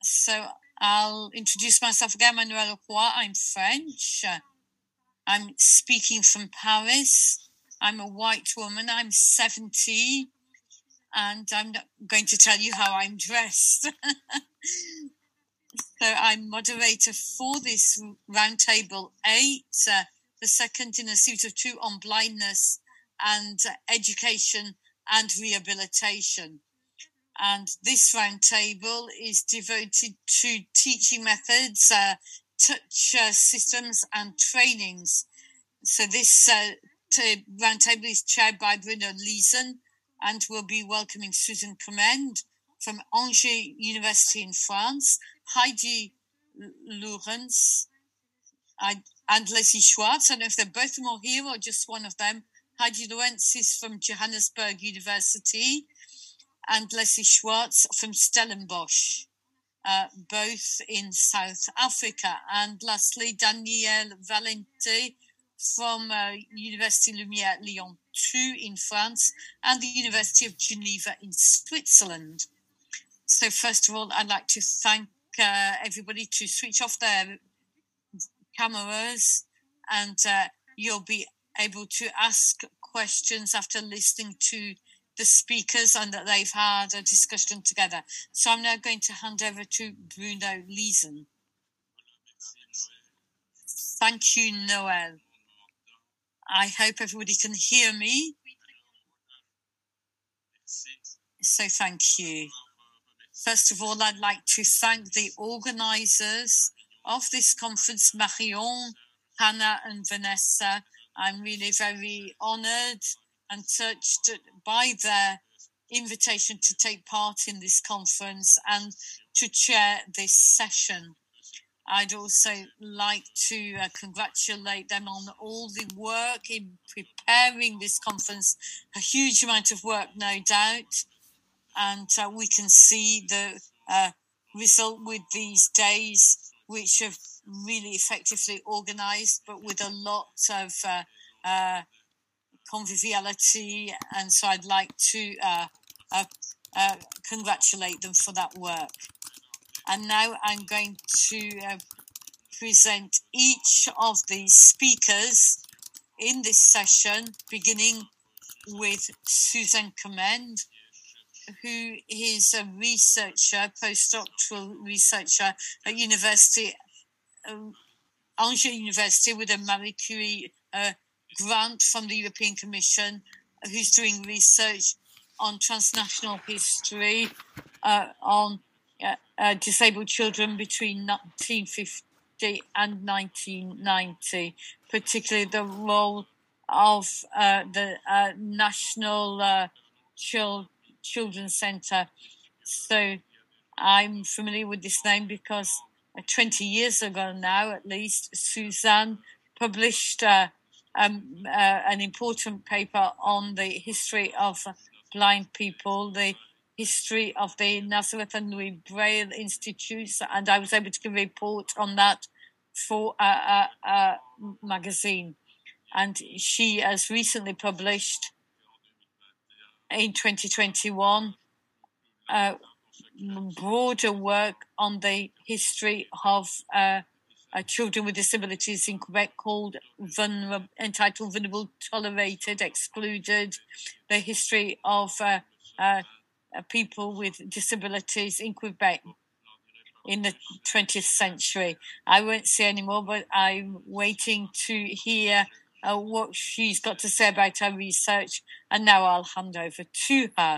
So I'll introduce myself again. Manuela Roy. I'm French. I'm speaking from Paris. I'm a white woman. I'm 70, and I'm not going to tell you how I'm dressed. So I'm moderator for this Roundtable 8, the second in a series of 2 on blindness and education and rehabilitation. And this roundtable is devoted to teaching methods, touch systems and trainings. So this roundtable is chaired by Bruno Liesen, and we'll be welcoming Susan Commend from Angers University in France, Heidi Lawrence, and Leslie Schwartz. I don't know if they're both of them all here or just one of them. Heidi Lawrence is from Johannesburg University, and Leslie Schwartz from Stellenbosch, both in South Africa. And lastly, Danielle Valente from Université Lumière Lyon 2 in France and the University of Geneva in Switzerland. So first of all, I'd like to thank everybody to switch off their cameras, and you'll be able to ask questions after listening to the speakers and that they've had a discussion together. So I'm now going to hand over to Bruno Liesen. Thank you, Noel. I hope everybody can hear me. So thank you. First of all, I'd like to thank the organisers of this conference, Marion, Hannah and Vanessa. I'm really very honoured and touched by their invitation to take part in this conference and to chair this session. I'd also like to congratulate them on all the work in preparing this conference, a huge amount of work, no doubt, and we can see the result with these days, which have really effectively organised, but with a lot of conviviality, and so I'd like to congratulate them for that work. And now I'm going to present each of the speakers in this session, beginning with Susan Commend, who is a researcher, postdoctoral researcher at Angers University with a Marie Curie grant from the European Commission, who's doing research on transnational history on disabled children between 1950 and 1990, particularly the role of the National Children's Centre. So I'm familiar with this name because 20 years ago now, at least, Suzanne published an important paper on the history of blind people, the history of the Nazareth and Louis Braille Institutes, and I was able to give a report on that for a magazine. And she has recently published in 2021 broader work on the history of children with disabilities in Quebec entitled Vulnerable, Tolerated, Excluded, the history of people with disabilities in Quebec in the 20th century. I won't say anymore, but I'm waiting to hear what she's got to say about her research, and now I'll hand over to her.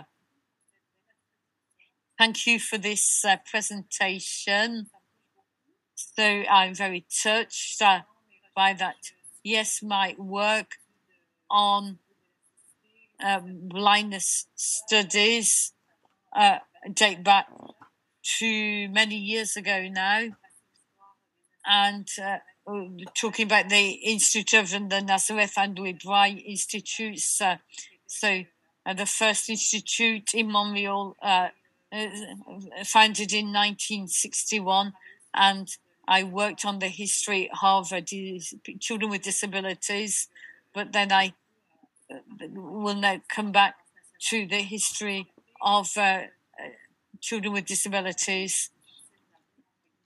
Thank you for this presentation. So I'm very touched by that. Yes, my work on blindness studies date back to many years ago now, and talking about the Institute of the Nazareth and Louis Braille Institutes. So the first institute in Montreal, founded in 1961, and I worked on the history of children with disabilities, but then I will now come back to the history of children with disabilities.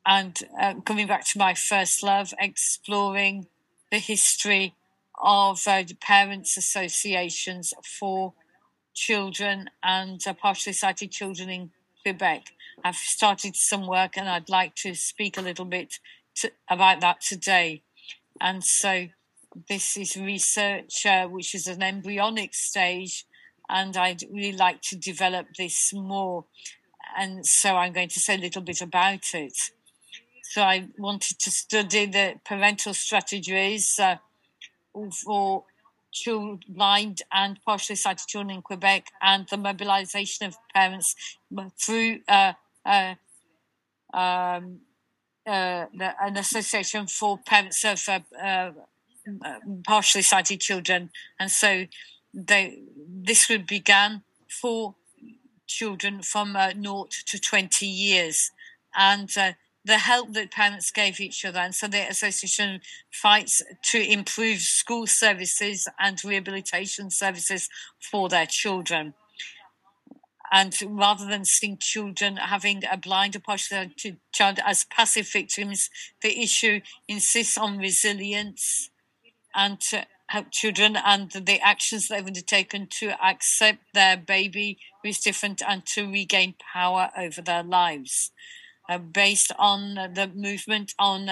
and coming back to my first love, exploring the history of parents' associations for children and partially sighted children in Quebec. I've started some work and I'd like to speak a little bit about that today. And so this is research which is an embryonic stage, and I'd really like to develop this more. And so I'm going to say a little bit about it. So I wanted to study the parental strategies for blind and partially sighted children in Quebec, and the mobilization of parents through an association for parents of partially sighted children. And so this would began for children from 0 to 20 years. And the help that parents gave each other. And so the association fights to improve school services and rehabilitation services for their children. And rather than seeing children having a blind or partially sighted child as passive victims, the issue insists on resilience and to help children and the actions they've undertaken to accept their baby who is different and to regain power over their lives. Based on the movement on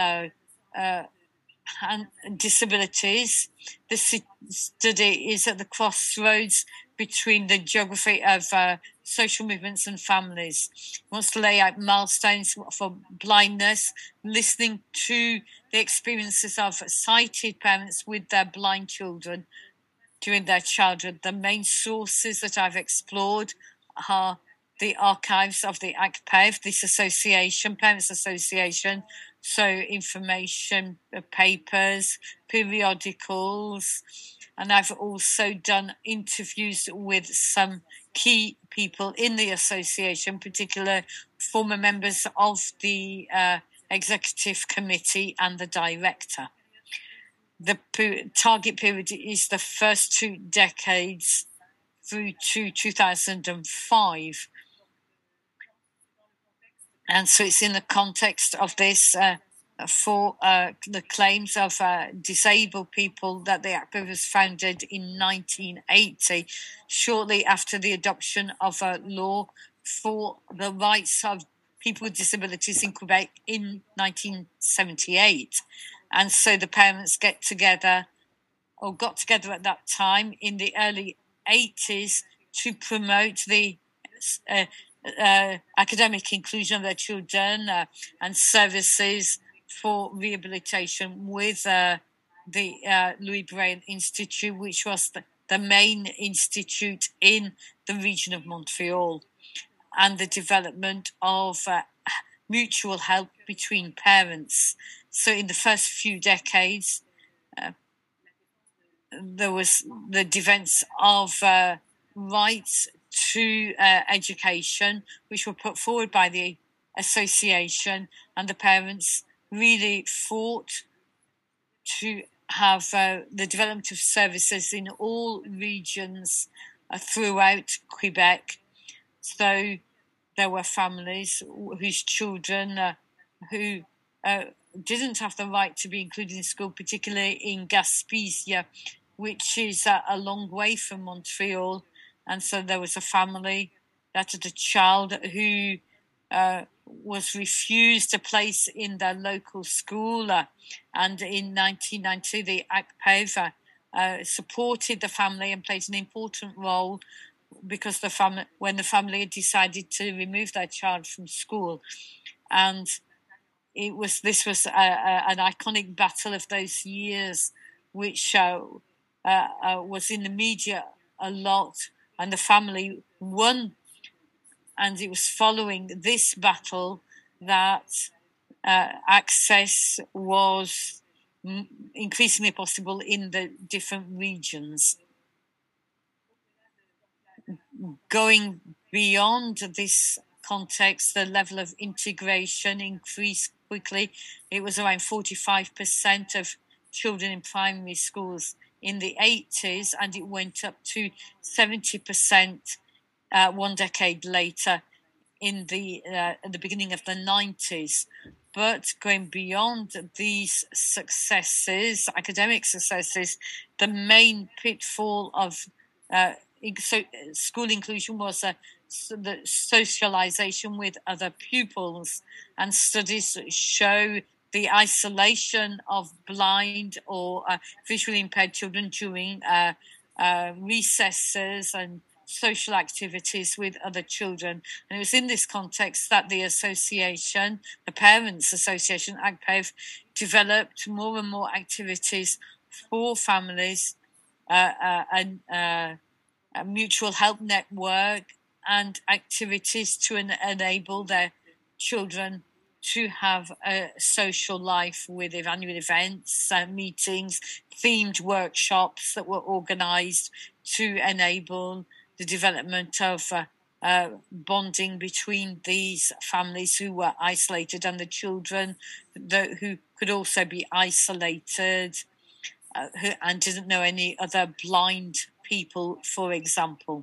and disabilities, the study is at the crossroads between the geography of social movements and families. It wants to lay out milestones for blindness, listening to the experiences of sighted parents with their blind children during their childhood. The main sources that I've explored are the archives of the ACPEV, this association, Parents Association, so information papers, periodicals, and I've also done interviews with some key people in the association, particularly former members of the executive committee and the director. The target period is the first 2 decades through to 2005. And so it's in the context of this for the claims of disabled people that the ACPEV was founded in 1980, shortly after the adoption of a law for the rights of people with disabilities in Quebec in 1978. And so the parents got together at that time in the early 80s to promote the academic inclusion of their children and services for rehabilitation with the Louis Braille Institute, which was the main institute in the region of Montreal, and the development of mutual help between parents. So in the first few decades, there was the defense of rights to education, which were put forward by the association, and the parents really fought to have the development of services in all regions throughout Quebec. So there were families whose children who didn't have the right to be included in school, particularly in Gaspésia, which is a long way from Montreal. And so there was a family that had a child who was refused a place in their local school. And in 1990, the ACPEV supported the family and played an important role because when the family had decided to remove their child from school. And this was an iconic battle of those years, which was in the media a lot, and the family won. And it was following this battle that access was increasingly possible in the different regions. Going beyond this context, the level of integration increased quickly. It was around 45% of children in primary schools in the 80s, and it went up to 70% 1 decade later in at the beginning of the 90s. But going beyond these successes, academic successes, the main pitfall of school inclusion was the socialization with other pupils. And studies show the isolation of blind or visually impaired children during recesses and social activities with other children. And it was in this context that the association, the Parents Association, ACPEV, developed more and more activities for families, a mutual help network, and activities to enable their children to have a social life with annual events, meetings, themed workshops that were organized to enable the development of bonding between these families who were isolated and the children who could also be isolated and didn't know any other blind people, for example.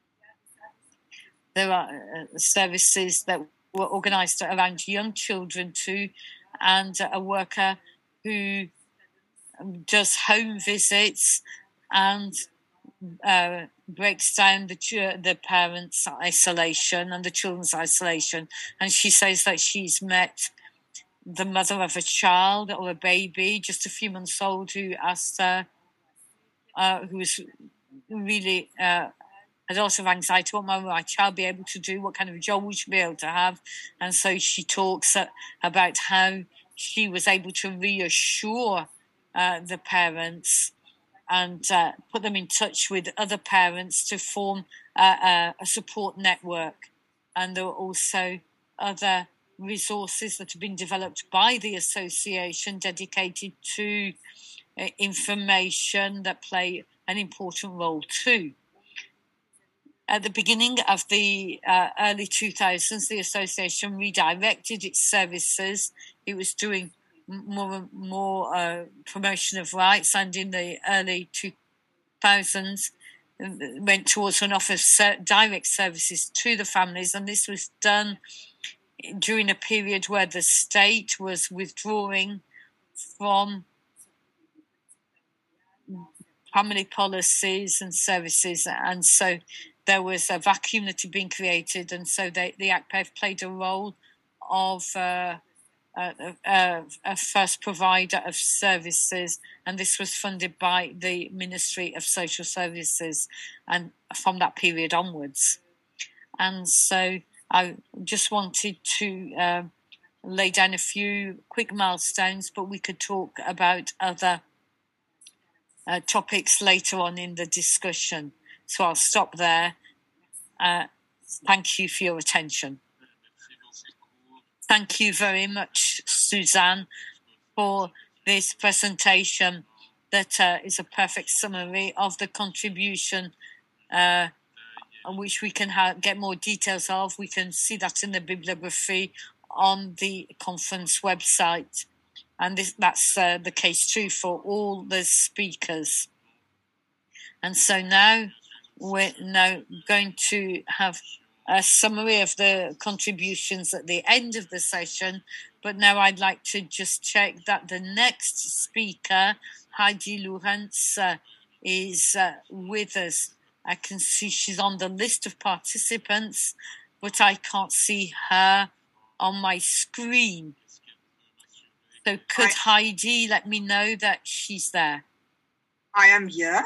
There are services that were organised around young children too, and a worker who does home visits and breaks down the parents' isolation and the children's isolation. And she says that she's met the mother of a child or a baby, just a few months old, who asked her, who was really had a lot of anxiety, what will my child be able to do, what kind of job would she be able to have. And so she talks about how she was able to reassure the parents and put them in touch with other parents to form a support network. And there were also other resources that have been developed by the association dedicated to information that play an important role too. At the beginning of the early 2000s, the association redirected its services. It was doing more promotion of rights, and in the early 2000s went towards an offer of direct services to the families, and this was done during a period where the state was withdrawing from family policies and services, and so there was a vacuum that had been created, and so the ACPEV played a role of a first provider of services, and this was funded by the Ministry of Social Services, and from that period onwards. And so I just wanted to lay down a few quick milestones, but we could talk about other topics later on in the discussion. So I'll stop there. Thank you for your attention. Thank you very much, Suzanne, for this presentation that is a perfect summary of the contribution which we can get more details of. We can see that in the bibliography on the conference website. And that's the case too for all the speakers. And so now we're going to have a summary of the contributions at the end of the session. But now I'd like to just check that the next speaker, Heidi Lorenz, is with us. I can see she's on the list of participants, but I can't see her on my screen. So could Heidi let me know that she's there? I am here.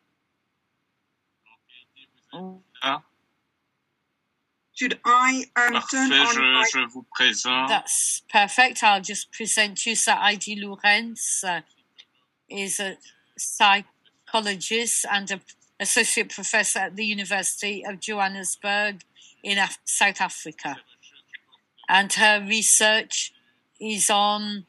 Should I turn on je vous présente. That's perfect. I'll just present you. So Heidi Lorenz is a psychologist and an associate professor at the University of Johannesburg in South Africa. And her research is on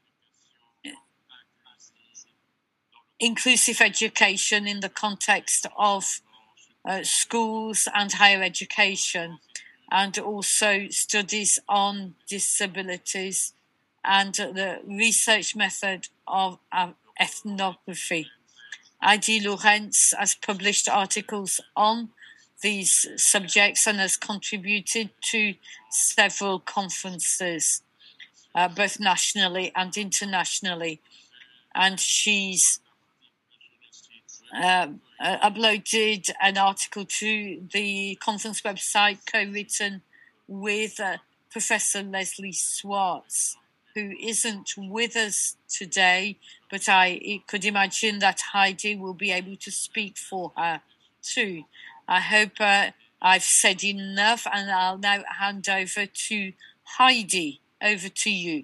inclusive education in the context of schools and higher education, and also studies on disabilities and the research method of ethnography. Heidi Lorenz has published articles on these subjects and has contributed to several conferences. both nationally and internationally. And she's uploaded an article to the conference website co-written with Professor Leslie Swartz, who isn't with us today, but I could imagine that Heidi will be able to speak for her too. I hope I've said enough, and I'll now hand over to Heidi. Over to you.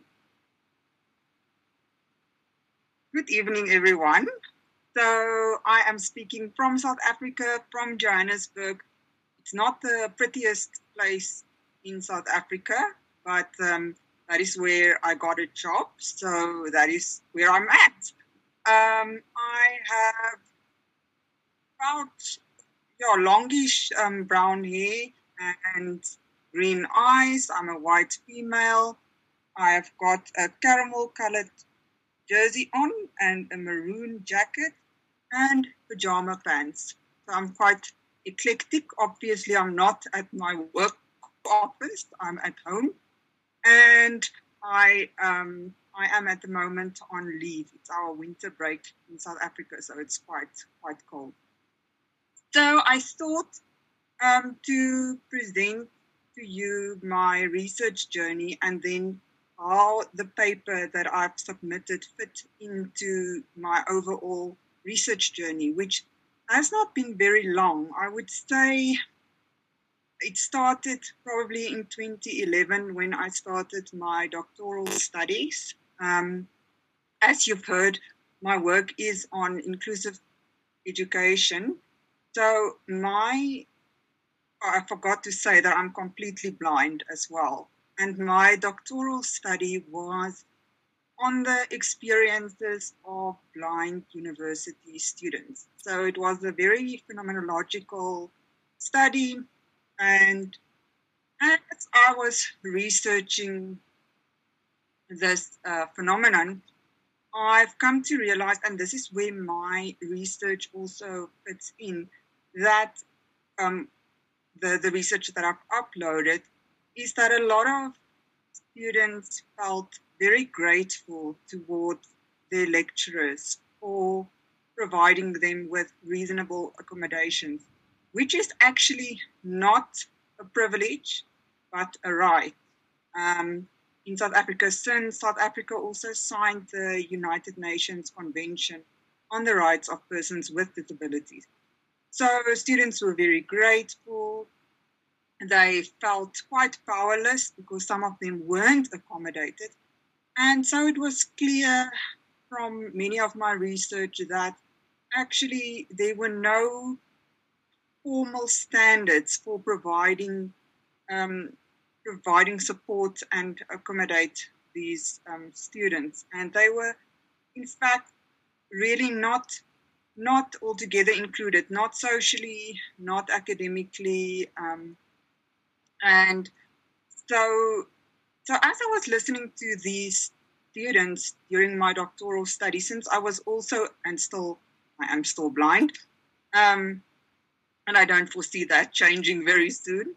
Good evening, everyone. So I am speaking from South Africa, from Johannesburg. It's not the prettiest place in South Africa, but that is where I got a job. So that is where I'm at. I have about longish brown hair and green eyes. I'm a white female. I've got a caramel-colored jersey on and a maroon jacket and pajama pants. So I'm quite eclectic. Obviously, I'm not at my work office. I'm at home. And I am at the moment on leave. It's our winter break in South Africa, so it's quite cold. So I thought to present to you my research journey and then how the paper that I've submitted fit into my overall research journey, which has not been very long. I would say it started probably in 2011 when I started my doctoral studies. As you've heard, my work is on inclusive education. So I forgot to say that I'm completely blind as well. And my doctoral study was on the experiences of blind university students. So it was a very phenomenological study. And as I was researching this phenomenon, I've come to realize, and this is where my research also fits in, that the research that I've uploaded is that a lot of students felt very grateful towards their lecturers for providing them with reasonable accommodations, which is actually not a privilege, but a right. In South Africa, since South Africa also signed the United Nations Convention on the Rights of Persons with Disabilities. So students were very grateful. They felt quite powerless because some of them weren't accommodated. And so it was clear from many of my research that actually there were no formal standards for providing support and accommodate these students. And they were, in fact, really not altogether included, not socially, not academically. And so as I was listening to these students during my doctoral study, since I was also, I am still blind, and I don't foresee that changing very soon.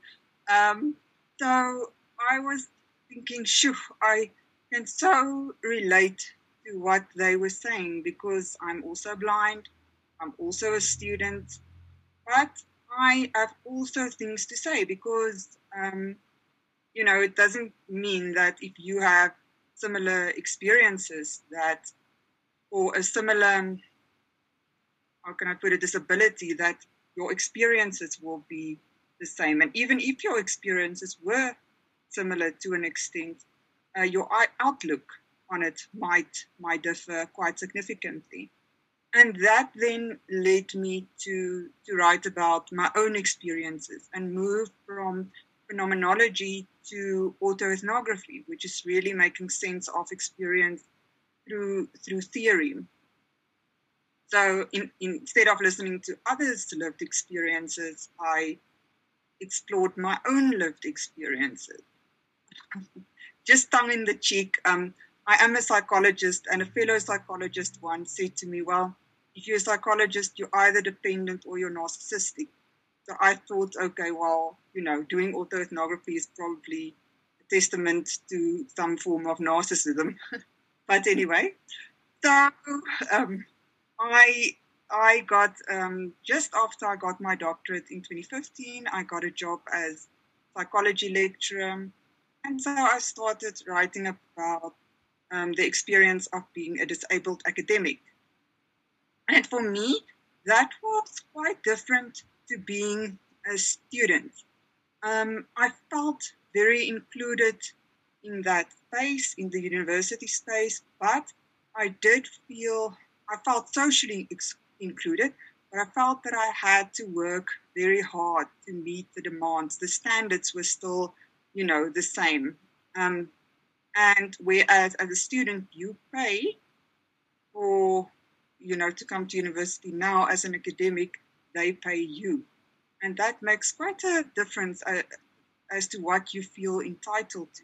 So I was thinking, I can so relate to what they were saying because I'm also blind, I'm also a student, but I have also things to say because, it doesn't mean that if you have similar experiences or a similar, how can I put it, disability, that your experiences will be the same. And even if your experiences were similar to an extent, your outlook on it might differ quite significantly. And that then led me to write about my own experiences and move from phenomenology to autoethnography, which is really making sense of experience through theory. So instead of listening to others' lived experiences, I explored my own lived experiences. Just tongue in the cheek, I am a psychologist, and a fellow psychologist once said to me, well, if you're a psychologist, you're either dependent or you're narcissistic. So I thought, okay, well, doing autoethnography is probably a testament to some form of narcissism. But anyway, so I got, just after I got my doctorate in 2015, I got a job as psychology lecturer. And so I started writing about the experience of being a disabled academic. And for me, that was quite different to being a student. I felt very included in that space, in the university space, but I felt socially included, but I felt that I had to work very hard to meet the demands. The standards were still, the same. And whereas as a student, you pay for, to come to university. Now, as an academic, they pay you. And that makes quite a difference as to what you feel entitled to.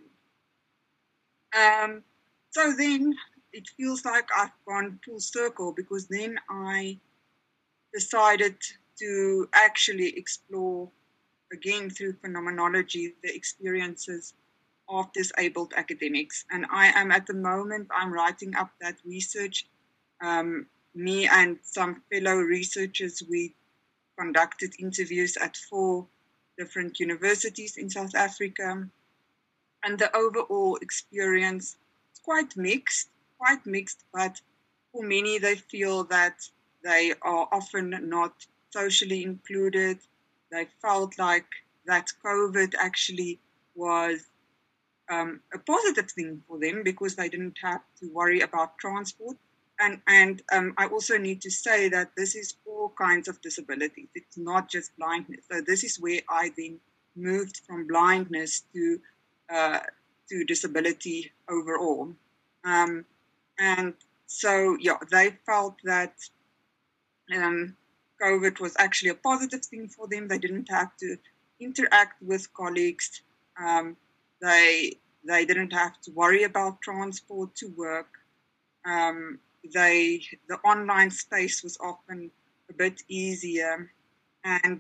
So then it feels like I've gone full circle, because then I decided to actually explore, again through phenomenology, the experiences of disabled academics. And I'm writing up that research. Me and some fellow researchers, we conducted interviews at 4 different universities in South Africa. And the overall experience is quite mixed, but for many, they feel that they are often not socially included. They felt like that COVID actually was a positive thing for them, because they didn't have to worry about transport. And I also need to say that this is all kinds of disabilities. It's not just blindness. So this is where I then moved from blindness to disability overall. And so, they felt that COVID was actually a positive thing for them. They didn't have to interact with colleagues. They didn't have to worry about transport to work. The online space was often a bit easier, and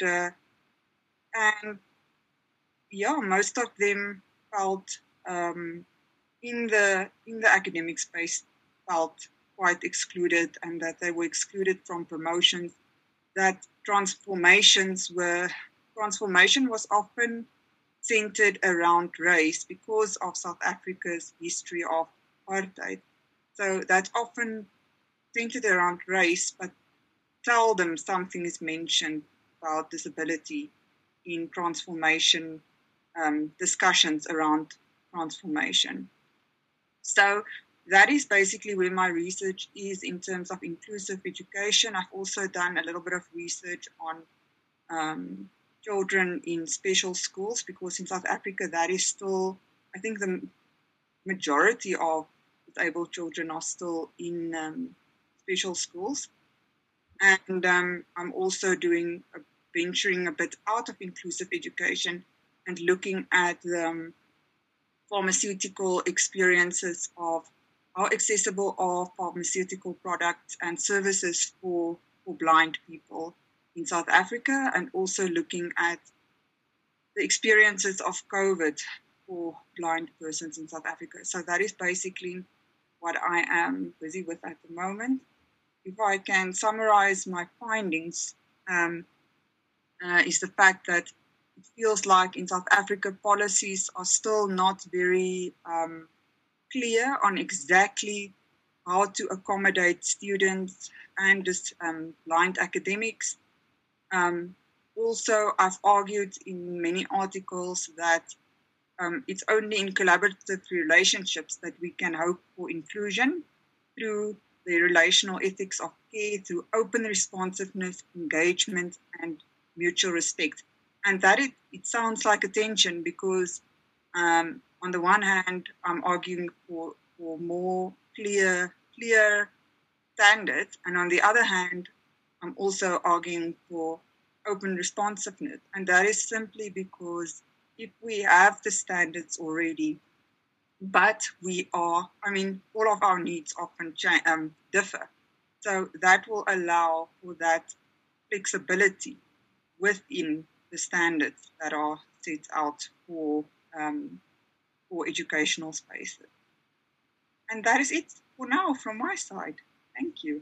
most of them felt in the academic space felt quite excluded, and that they were excluded from promotions. That transformation was often centered around race because of South Africa's history of apartheid. So that's often centered around race, but seldom something is mentioned about disability in transformation discussions around transformation. So that is basically where my research is in terms of inclusive education. I've also done a little bit of research on children in special schools, because in South Africa that is still, I think the majority of disabled children are still in special schools. And I'm also venturing a bit out of inclusive education and looking at the pharmaceutical experiences of how accessible are pharmaceutical products and services for blind people in South Africa, and also looking at the experiences of COVID for blind persons in South Africa. So that is basically what I am busy with at the moment. If I can summarize my findings, is the fact that it feels like in South Africa policies are still not very clear on exactly how to accommodate students and blind academics. Also, I've argued in many articles that it's only in collaborative relationships that we can hope for inclusion through the relational ethics of care, through open responsiveness, engagement, and mutual respect. And that it sounds like a tension, because on the one hand, I'm arguing for more clear standards, and on the other hand, I'm also arguing for open responsiveness. And that is simply because if we have the standards already, but all of our needs often differ. So that will allow for that flexibility within the standards that are set out for for educational spaces. And that is it for now from my side. Thank you.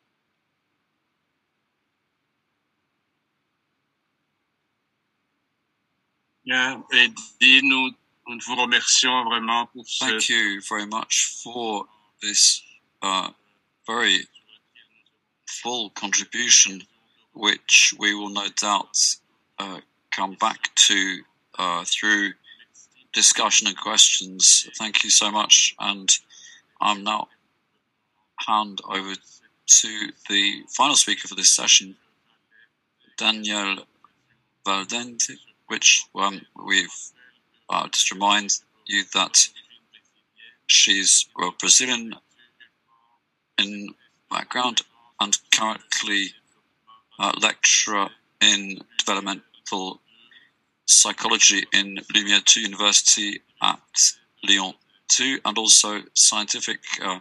Yeah, Eddie, nous vous remercions vraiment pour ce... Thank you very much for this very full contribution, which we will no doubt come back to through discussion and questions. Thank you so much, and I'm now hand over to the final speaker for this session, Danielle Valdente, which we've just remind you that she's Brazilian in background and currently lecturer in developmental psychology in Lumière 2 University at Lyon 2, and also scientific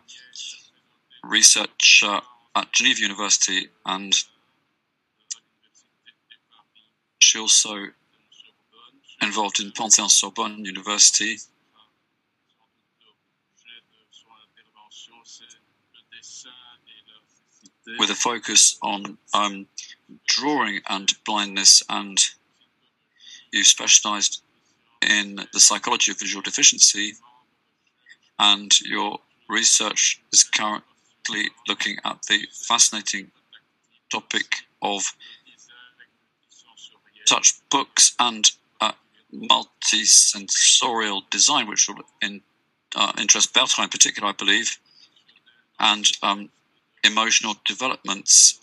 research at Geneva University, and she also involved in Panthéon-Sorbonne University. With a focus on drawing and blindness, and you specialized in the psychology of visual deficiency, and your research is currently looking at the fascinating topic of touch books and multi-sensorial design, which will interest Bertrand in particular, I believe, and emotional developments,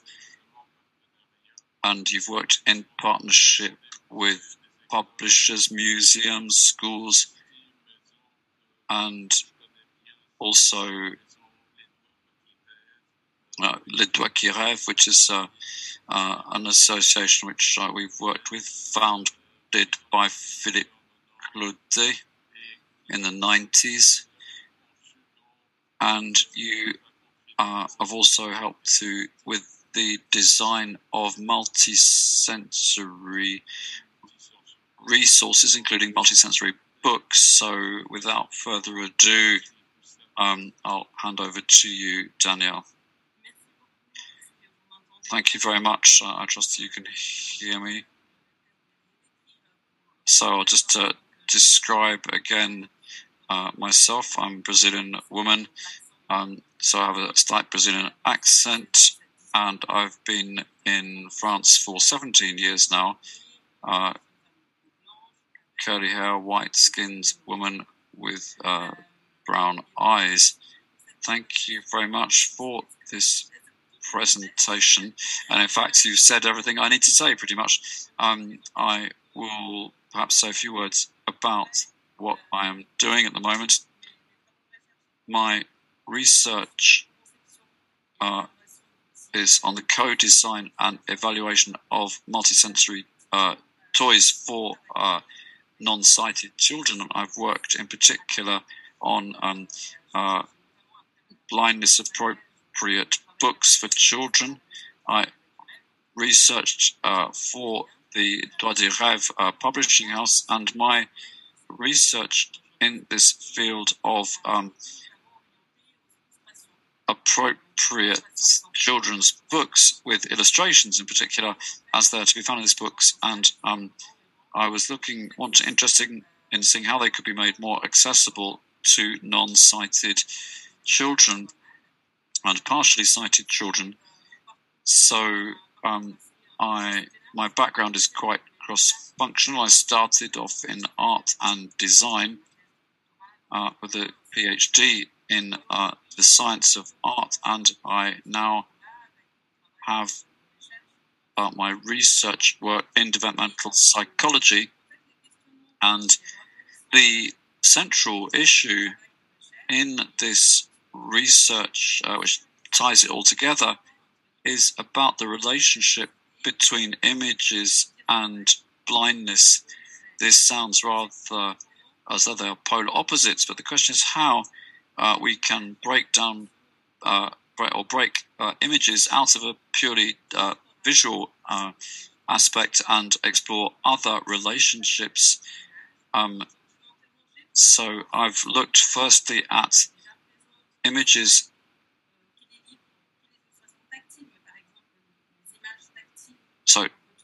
and you've worked in partnership with publishers, museums, schools, and also Les Doigts qui Rêvent, which is an association which we've worked with, founded by Philippe Claudet in the 90s, and you have also helped with the design of multi-sensory resources, including multi-sensory books. So without further ado, I'll hand over to you, Danielle. Thank you very much. I trust you can hear me. So I'll just describe again myself. I'm a Brazilian woman, so I have a slight Brazilian accent, and I've been in France for 17 years now. Curly hair, white-skinned woman with brown eyes. Thank you very much for this presentation. And in fact, you've said everything I need to say, pretty much. I will perhaps say a few words about what I am doing at the moment. My research is on the co-design and evaluation of multisensory toys for non-sighted children. I've worked in particular on blindness appropriate books for children. I researched for the Doigts des Rêves publishing house, and my research in this field of appropriate children's books with illustrations in particular, as they're to be found in these books, and I was interested in seeing how they could be made more accessible to non-sighted children and partially sighted children. So my background is quite cross-functional. I started off in art and design with a PhD in the science of art, and I now have my research work in developmental psychology. And the central issue in this research, which ties it all together, is about the relationship between images and blindness. This sounds rather as though they are polar opposites, but the question is how we can break down break images out of a purely visual aspect and explore other relationships. So I've looked firstly at images. So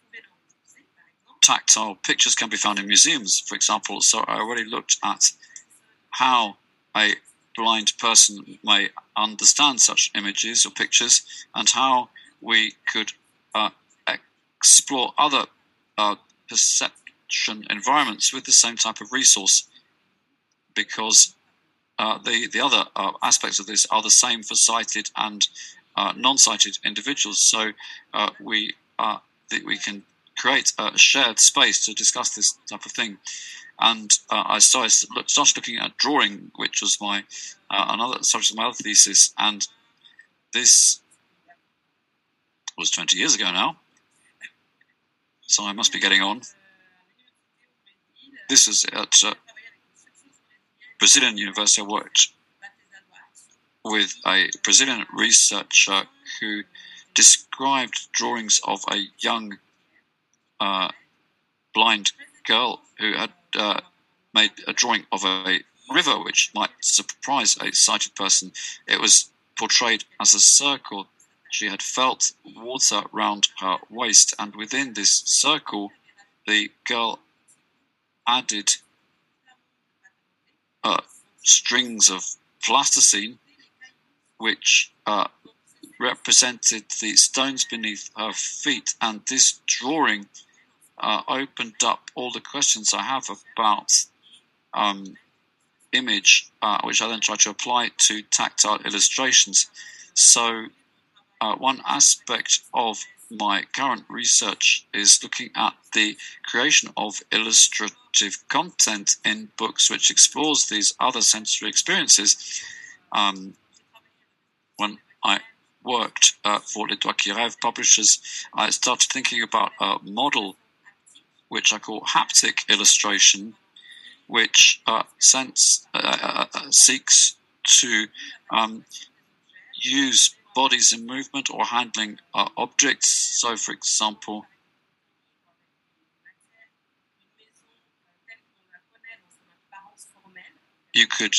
tactile pictures can be found in museums, for example. So I already looked at how a blind person may understand such images or pictures, and how we could explore other perception environments with the same type of resource, because the other aspects of this are the same for sighted and non-sighted individuals. So we can create a shared space to discuss this type of thing. And I started looking at drawing, which was my another subject of my other thesis, and this was 20 years ago now, so I must be getting on. This is at Brazilian University. I worked with a Brazilian researcher who described drawings of a young blind girl who had made a drawing of a river, which might surprise a sighted person. It was portrayed as a circle. She had felt water round her waist, and within this circle, the girl added strings of plasticine, which represented the stones beneath her feet. And this drawing opened up all the questions I have about image, which I then tried to apply to tactile illustrations. So one aspect of my current research is looking at the creation of illustrative content in books which explores these other sensory experiences. When I worked for Les Doigts qui Rêvent publishers, I started thinking about a model which I call haptic illustration, which seeks to use bodies in movement or handling objects. So, for example, you could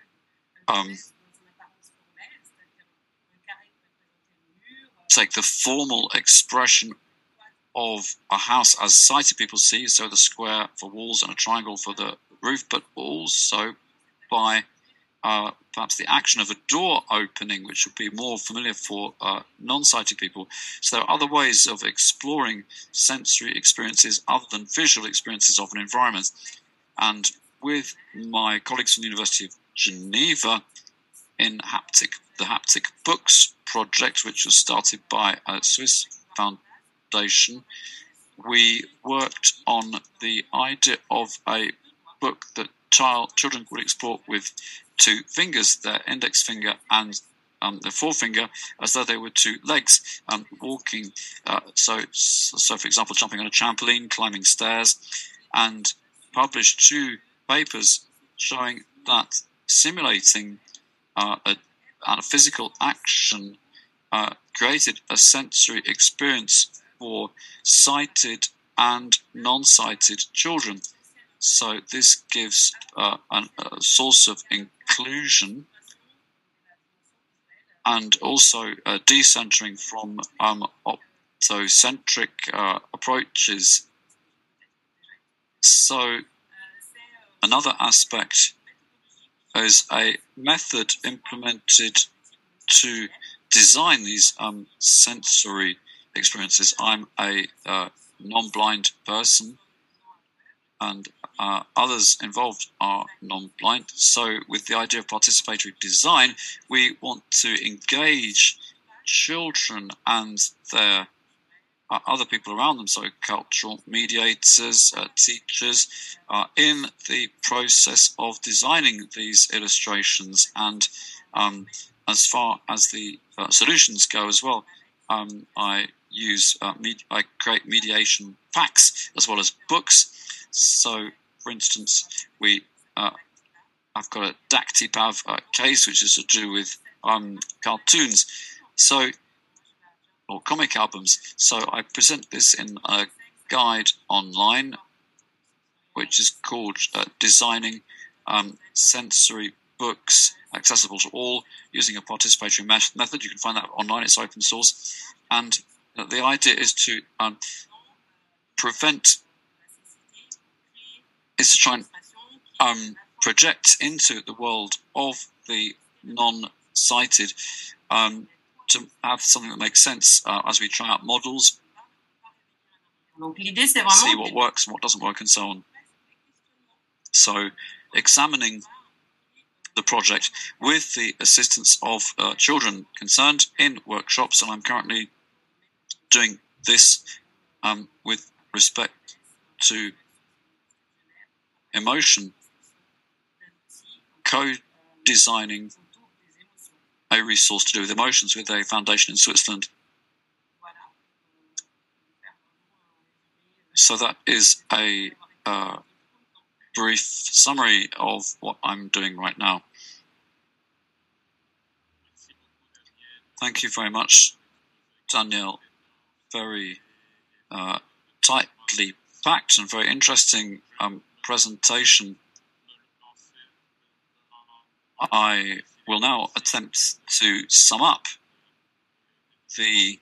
take the formal expression of a house as sighted people see, so the square for walls and a triangle for the roof, but also by perhaps the action of a door opening, which would be more familiar for non-sighted people. So there are other ways of exploring sensory experiences other than visual experiences of an environment. And with my colleagues from the University of Geneva in the Haptic Books project, which was started by a Swiss foundation, we worked on the idea of a book that children would explore with two fingers, their index finger and their forefinger, as though they were two legs, walking. So, for example, jumping on a trampoline, climbing stairs, and published 2 papers showing that simulating a physical action created a sensory experience for sighted and non-sighted children. So this gives a source of inclusion and also decentering from optocentric approaches. So another aspect is a method implemented to design these sensory experiences. I'm a non-blind person, and others involved are non-blind. So with the idea of participatory design, we want to engage children and their other people around them, so cultural mediators, teachers, in the process of designing these illustrations. And as far as the solutions go as well, I create mediation packs as well as books. So, for instance, I've got a Dactypav case, which is to do with cartoons, or comic albums. So I present this in a guide online, which is called Designing sensory books accessible to all using a participatory method. You can find that online. It's open source. And the idea is to try and project into the world of the non-sighted to have something that makes sense as we try out models, Donc l'idée, c'est see vraiment what works and what doesn't work and so on. So examining the project with the assistance of children concerned in workshops, and I'm currently doing this with respect to emotion, co-designing a resource to do with emotions with a foundation in Switzerland. So that is a brief summary of what I'm doing right now. Thank you very much, Daniel. Very tightly packed and very interesting presentation. I will now attempt to sum up the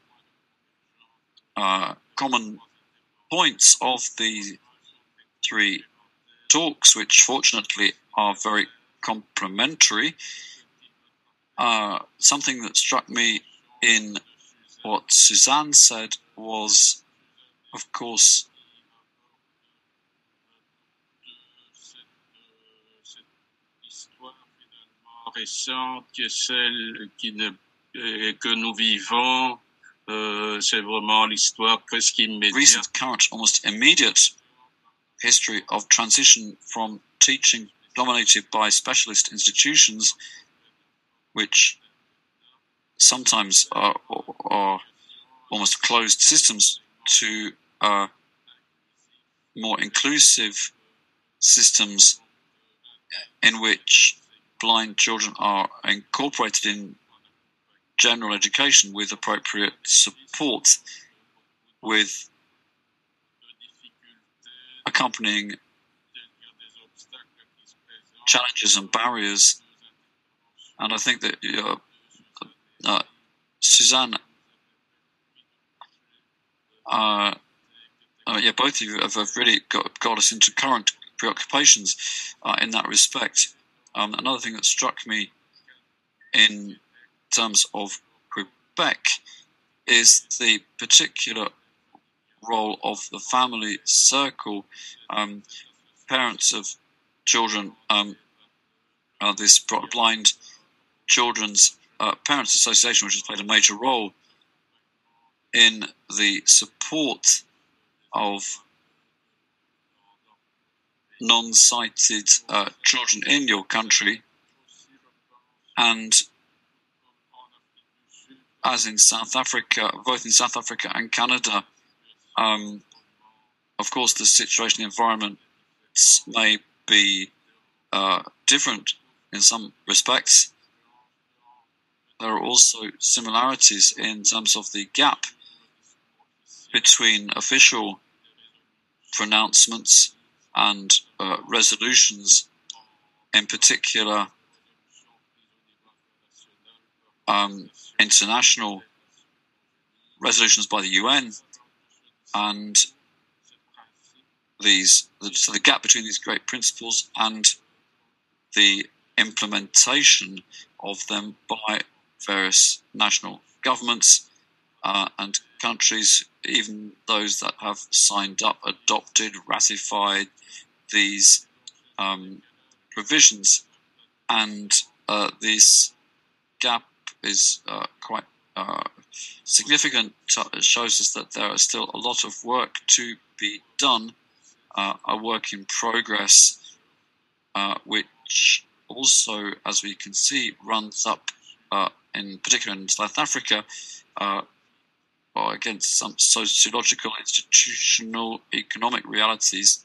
common points of the three talks, which fortunately are very complementary. Something that struck me in what Suzanne said was, of course, récente que celle que nous vivons, c'est vraiment l'histoire presque immédiate. Recent, current, almost immediate history of transition from teaching dominated by specialist institutions, which sometimes are almost closed systems, to more inclusive systems in which blind children are incorporated in general education with appropriate support, with accompanying challenges and barriers. And I think that Suzanne, both of you have really got us into current preoccupations in that respect. Another thing that struck me in terms of Quebec is the particular role of the family circle, parents of children, this blind children's parents association, which has played a major role in the support of non-sighted children in your country, and as in South Africa, both in South Africa and Canada, of course the situation, the environment may be different in some respects. There are also similarities in terms of the gap between official pronouncements and resolutions, in particular international resolutions by the UN, and so the gap between these great principles and the implementation of them by various national governments and countries, even those that have signed up, adopted, ratified these provisions. And this gap is quite significant. It shows us that there is still a lot of work to be done, a work in progress, which also, as we can see, runs up, in particular in South Africa, against some sociological, institutional, economic realities.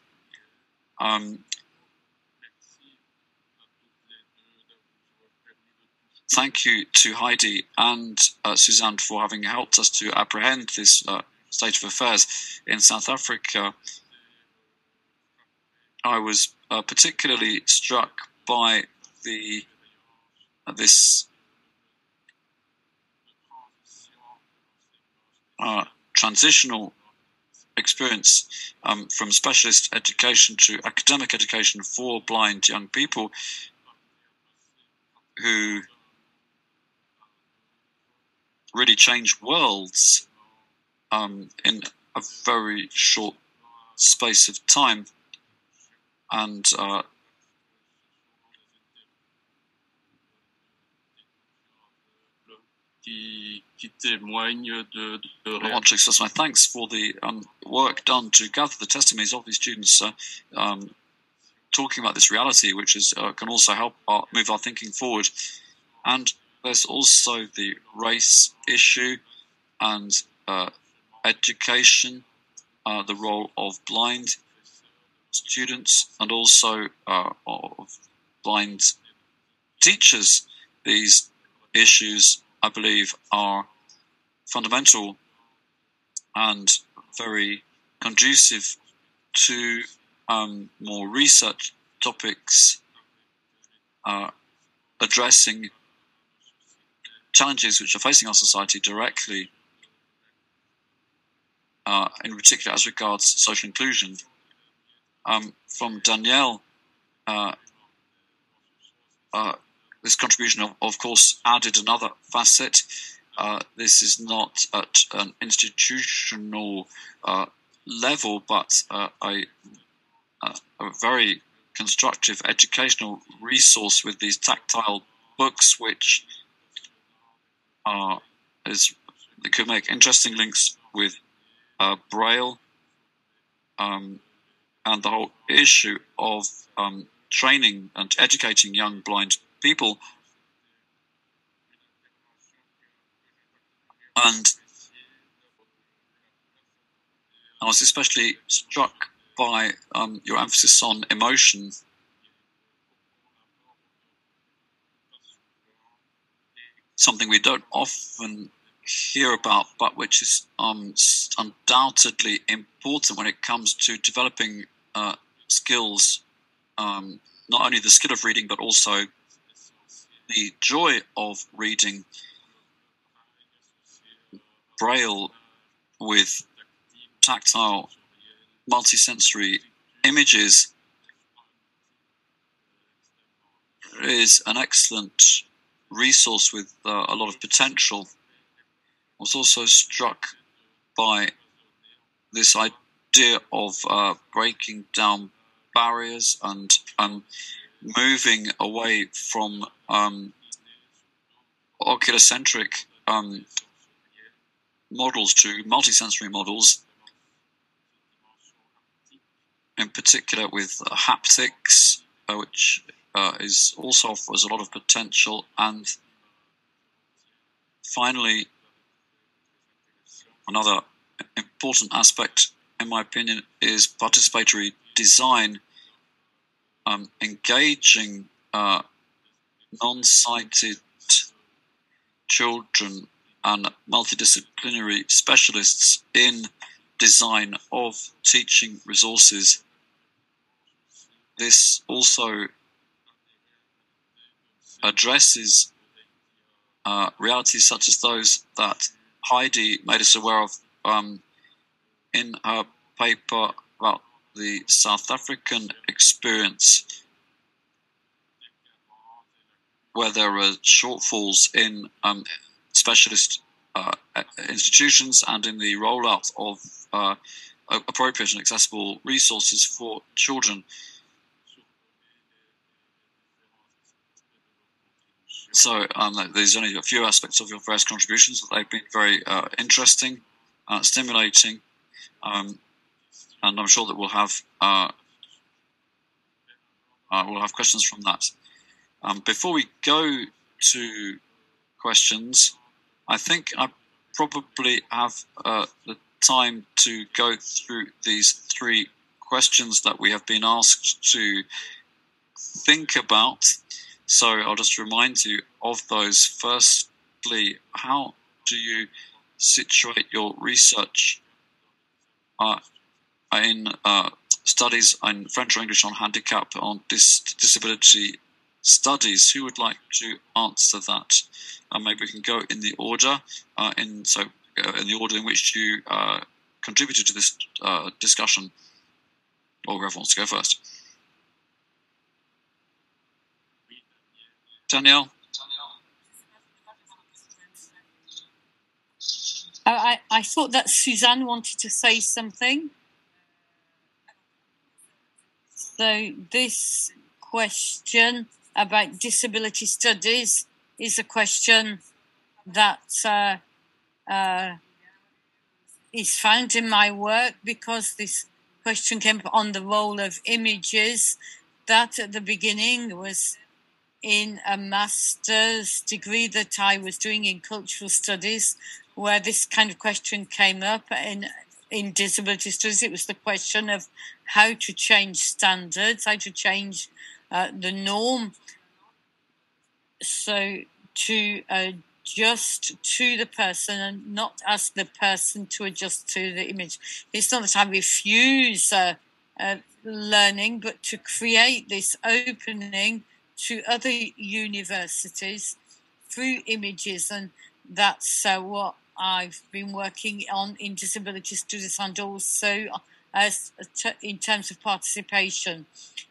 Thank you to Heidi and Suzanne for having helped us to apprehend this state of affairs in South Africa. I was particularly struck by this transitional experience from specialist education to academic education for blind young people who really change worlds in a very short space of time. And I want to express my thanks for the work done to gather the testimonies of these students talking about this reality, which is can also help move our thinking forward. And there's also the race issue and education, the role of blind students and also of blind teachers. These issues, I believe, are fundamental and very conducive to more research topics addressing challenges which are facing our society directly, in particular as regards social inclusion. From Danielle, this contribution, of course, added another facet. This is not at an institutional level, but a very constructive educational resource with these tactile books, which they could make interesting links with Braille and the whole issue of training and educating young blind people. And I was especially struck by your emphasis on emotion. Something we don't often hear about, but which is undoubtedly important when it comes to developing skills, not only the skill of reading, but also the joy of reading. Braille with tactile, multisensory images is an excellent resource with a lot of potential. I was also struck by this idea of breaking down barriers and moving away from oculocentric models to multisensory models, in particular with haptics, which is also offers a lot of potential. And finally, another important aspect, in my opinion, is participatory design, engaging non-sighted children and multidisciplinary specialists in design of teaching resources. This also addresses realities such as those that Heidi made us aware of in her paper about the South African experience, where there are shortfalls in specialist institutions and in the rollout of appropriate and accessible resources for children. So there's only a few aspects of your various contributions, but they've been very interesting, stimulating, and I'm sure that we'll have questions from that. Before we go to questions, I think I probably have the time to go through these three questions that we have been asked to think about. So I'll just remind you of those. Firstly, how do you situate your research in studies in French or English on handicap, on disability studies. Who would like to answer that? Maybe we can go in the order, in the order in which you contributed to this discussion, or whoever wants to go first. Danielle? I thought that Suzanne wanted to say something. So this question about disability studies is a question that is found in my work, because this question came up on the role of images. That at the beginning was in a master's degree that I was doing in cultural studies, where this kind of question came up in disability studies. It was the question of how to change standards, how to change the norm, so to adjust to the person and not ask the person to adjust to the image. It's not that I refuse learning, but to create this opening to other universities through images, and that's what I've been working on in disability studies, and also in terms of participation.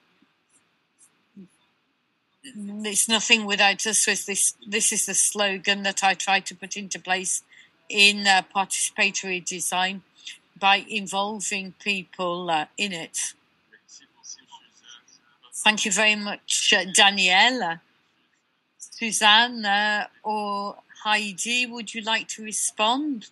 It's nothing without us. This is the slogan that I try to put into place in participatory design by involving people in it. Thank you very much, Danielle. Suzanne or Heidi, would you like to respond?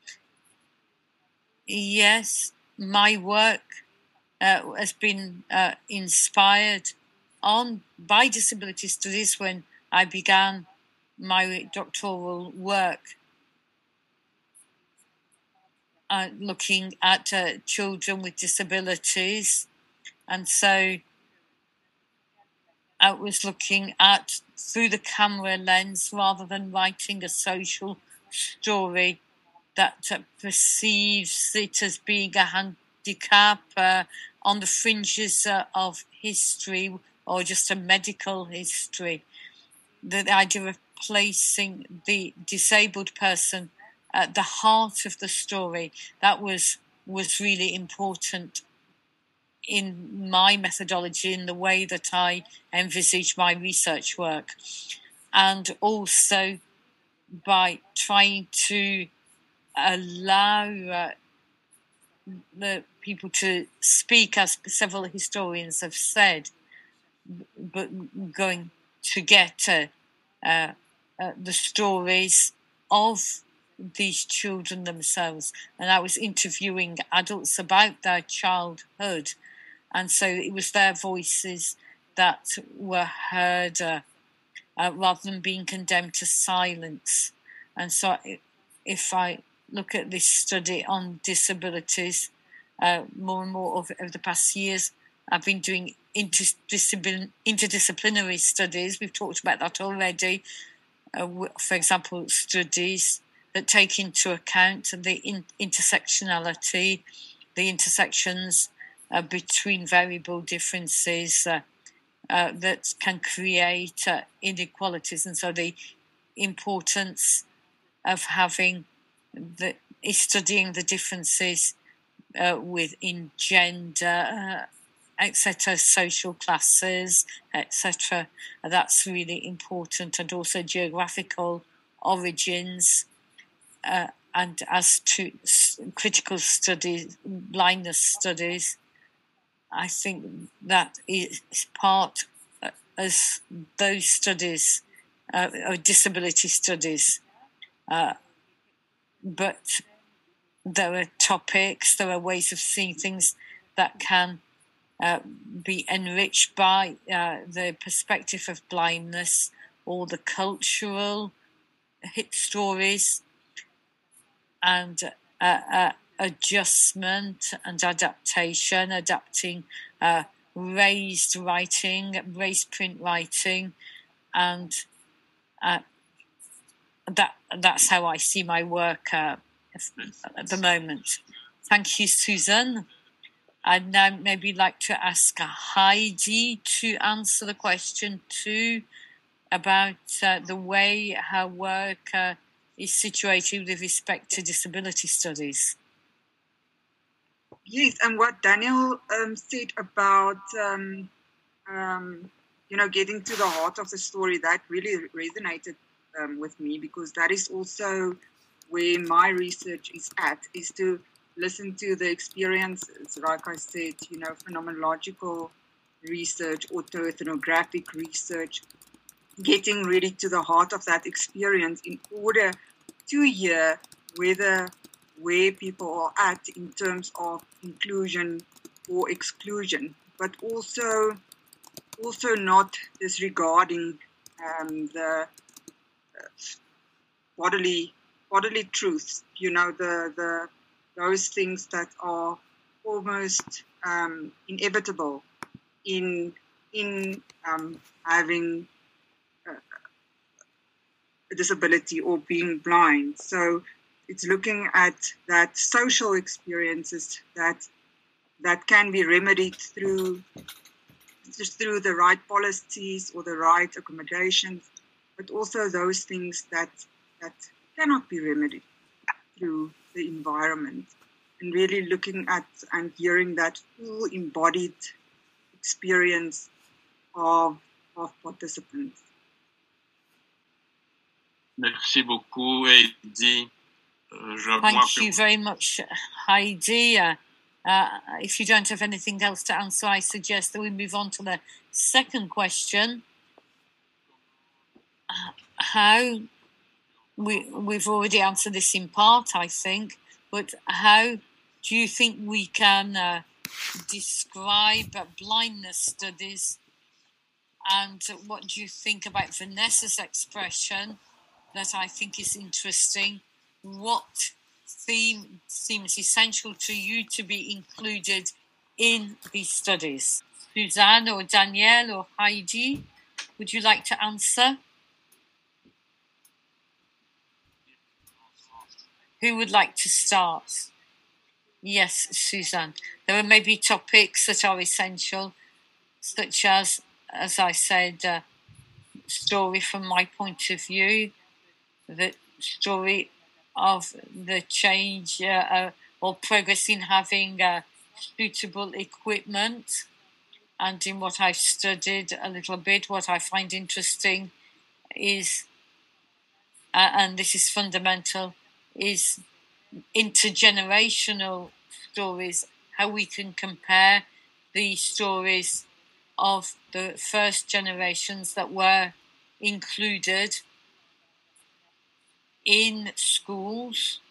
Yes, my work has been inspired by disability studies when I began my doctoral work, looking at children with disabilities. And so I was looking at through the camera lens rather than writing a social story that perceives it as being a handicap on the fringes of history or just a medical history. The idea of placing the disabled person at the heart of the story, that was really important in my methodology, in the way that I envisage my research work, and also by trying to allow the people to speak, as several historians have said, but going to get the stories of these children themselves. And I was interviewing adults about their childhood, and so it was their voices that were heard rather than being condemned to silence. And so if I look at this study on disabilities, more and more over the past years, I've been doing interdisciplinary studies. We've talked about that already. For example, studies that take into account the intersectionality, the intersections between variable differences that can create inequalities. And so the importance of having studying the differences within gender, etc., social classes, etc. That's really important, and also geographical origins. And as to critical studies, blindness studies, I think that is part as those studies, or disability studies. But there are topics, there are ways of seeing things that can be enriched by the perspective of blindness, or the cultural hit stories, and adjustment and adaptation, adapting raised writing, raised print writing, and that's how I see my work at the moment. Thank you, Susan. I'd now maybe like to ask Heidi to answer the question too about the way her work is situated with respect to disability studies. Yes, and what Daniel said about getting to the heart of the story, that really resonated with me, because that is also where my research is at, is to listen to the experiences, like I said, phenomenological research, autoethnographic research, getting really to the heart of that experience in order to hear where people are at in terms of inclusion or exclusion, but also not disregarding the bodily truths, the those things that are almost inevitable in having a disability or being blind. So it's looking at that social experiences that can be remedied through the right policies or the right accommodations, but also those things that cannot be remedied through the environment, and really looking at and hearing that full embodied experience of participants. Merci beaucoup, Heidi. Thank you very much, Heidi. If you don't have anything else to answer, I suggest that we move on to the second question. How we've already answered this in part, I think, but how do you think we can describe blindness studies, and what do you think about Vanessa's expression that I think is interesting? What theme seems essential to you to be included in these studies? Suzanne or Danielle or Heidi, would you like to answer? Who would like to start? Yes, Suzanne. There are maybe topics that are essential, such as I said, story from my point of view, the story of the change or progress in having suitable equipment. And in what I've studied a little bit, what I find interesting is, and this is fundamental, is intergenerational stories, how we can compare the stories of the first generations that were included in schools,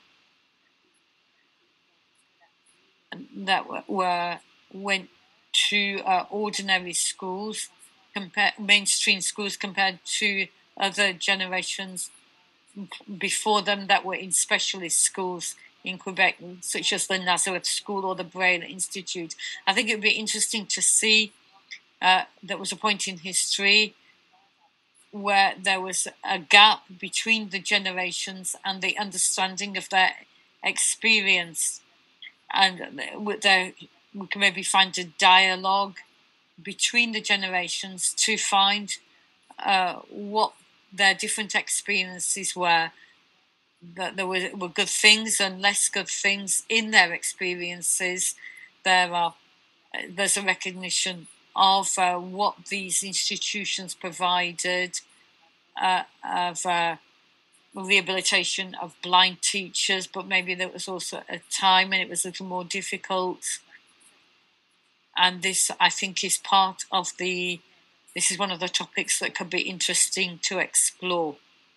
that went to ordinary schools, mainstream schools, compared to other generations before them that were in specialist schools in Quebec, such as the Nazareth School or the Braille Institute. I think it would be interesting to see there was a point in history where there was a gap between the generations and the understanding of their experience, and we can maybe find a dialogue between the generations to find what their different experiences were, that there were good things and less good things in their experiences. There's a recognition of what these institutions provided, of rehabilitation of blind teachers, but maybe there was also a time when it was a little more difficult. And this, I think, is part of this is one of the topics that could be interesting to explore.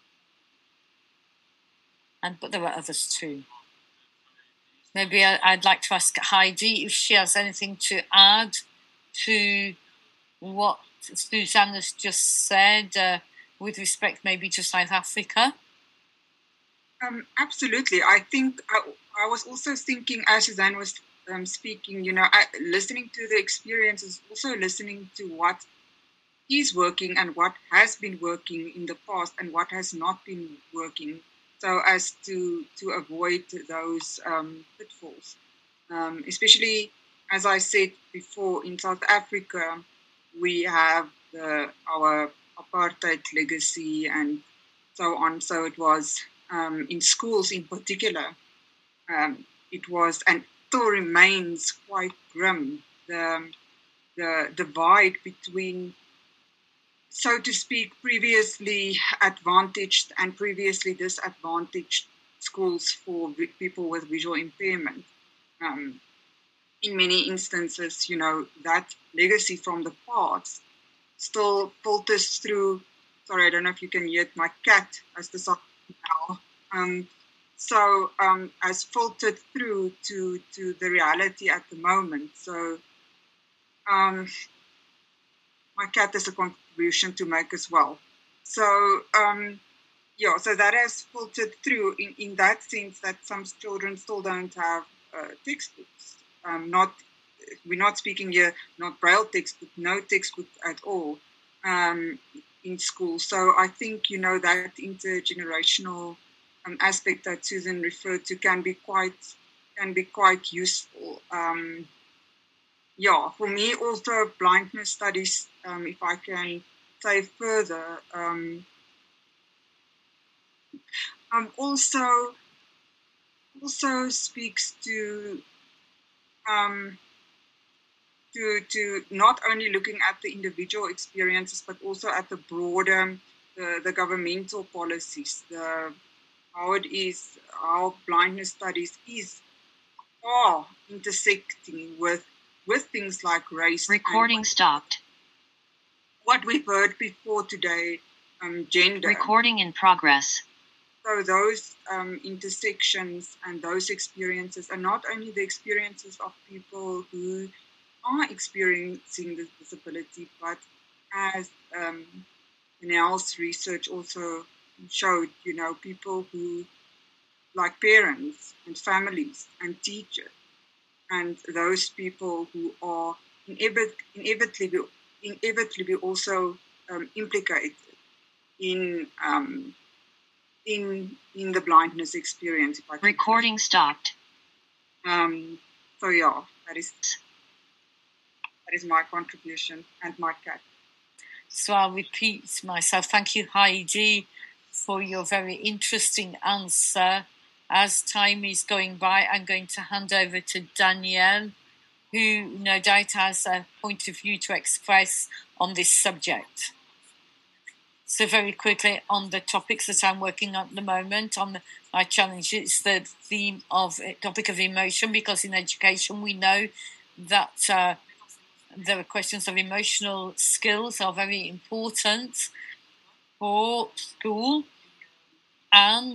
But there are others too. Maybe I'd like to ask Heidi if she has anything to add to what Suzanne has just said with respect maybe to South Africa. Absolutely. I think I was also thinking, as Suzanne was speaking, listening to the experiences, also listening to what is working and what has been working in the past and what has not been working, so as to avoid those pitfalls, especially as I said before, in South Africa, we have our apartheid legacy and so on. So it was in schools in particular, it was and still remains quite grim. The divide between, so to speak, previously advantaged and previously disadvantaged schools for people with visual impairment. In many instances, that legacy from the past still filters through. Sorry, I don't know if you can hear it. My cat has decided now. Has filtered through to the reality at the moment. So my cat has a contribution to make as well. So so that has filtered through in that sense that some children still don't have textbooks. We're not speaking here, not Braille textbook, no textbook at all in school. So I think, that intergenerational aspect that Susan referred to can be quite useful. For me also blindness studies, if I can say further, also speaks to not only looking at the individual experiences, but also at the broader, the governmental policies, how blindness studies are intersecting with things like race. Recording stopped. What we've heard before today, gender. Recording in progress. So those intersections and those experiences are not only the experiences of people who are experiencing this disability, but as Nell's research also showed, people who, like parents and families and teachers, and those people who are inevitably also implicated in the blindness experience. Recording stopped. That is my contribution and my cat. So I'll repeat myself. Thank you, Heidi, for your very interesting answer. As time is going by, I'm going to hand over to Danielle, who no doubt has a point of view to express on this subject. So very quickly on the topics that I'm working on at the moment, my challenge is the theme of topic of emotion, because in education we know that there are questions of emotional skills are very important for school, and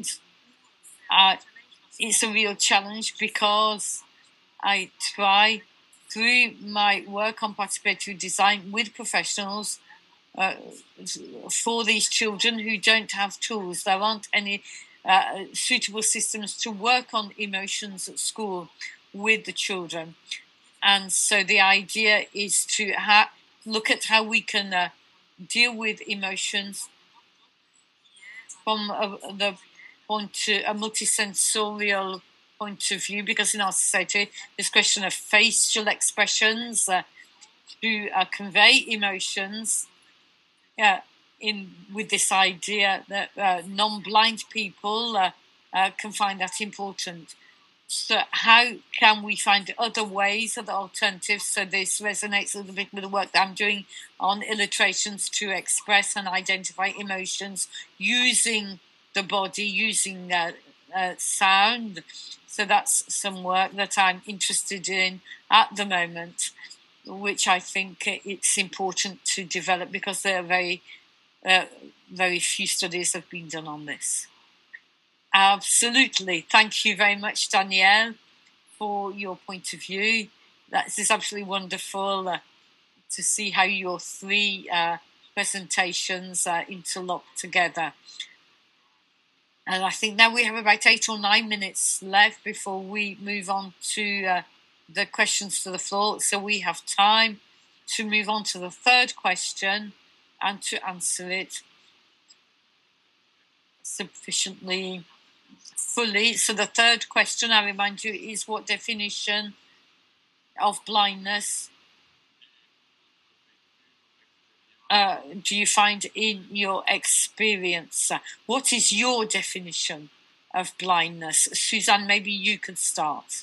it's a real challenge because I try through my work on participatory design with professionals for these children who don't have tools. There aren't any suitable systems to work on emotions at school with the children. And so the idea is to look at how we can deal with emotions from a multisensorial point of view, because in our society, this question of facial expressions to convey emotions, with this idea that non-blind people can find that important. So how can we find other ways, other alternatives? So this resonates a little bit with the work that I'm doing on illustrations to express and identify emotions using the body, using sound. So that's some work that I'm interested in at the moment, which I think it's important to develop because there are very few studies have been done on this. Absolutely. Thank you very much, Danielle, for your point of view. That is absolutely wonderful to see how your three presentations interlock together. And I think now we have about 8 or 9 minutes left before we move on to the questions to the floor. So we have time to move on to the third question and to answer it sufficiently fully. So the third question, I remind you, is what definition of blindness do you find in your experience? What is your definition of blindness? Suzanne, maybe you could start.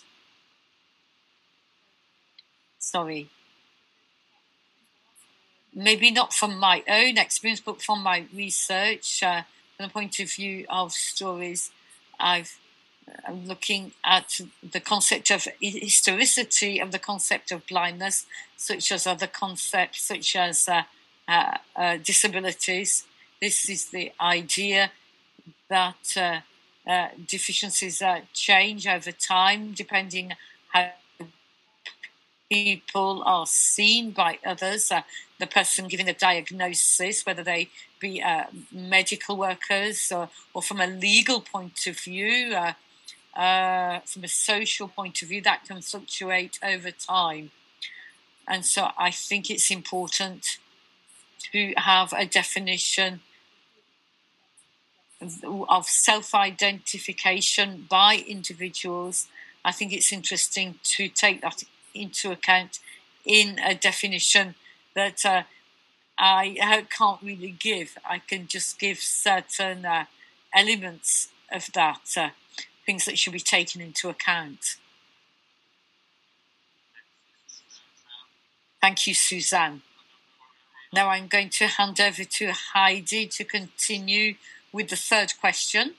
Sorry. Maybe not from my own experience, but from my research, from the point of view of stories I'm looking at the concept of historicity of the concept of blindness, such as other concepts, such as disabilities. This is the idea that deficiencies change over time, depending how people are seen by others. The person giving a diagnosis, whether they be medical workers or from a legal point of view, from a social point of view, that can fluctuate over time. And so I think it's important to have a definition of self-identification by individuals. I think it's interesting to take that into account in a definition that I can't really give. I can just give certain elements of that, things that should be taken into account. Thank you, Suzanne. Now I'm going to hand over to Heidi to continue with the third question.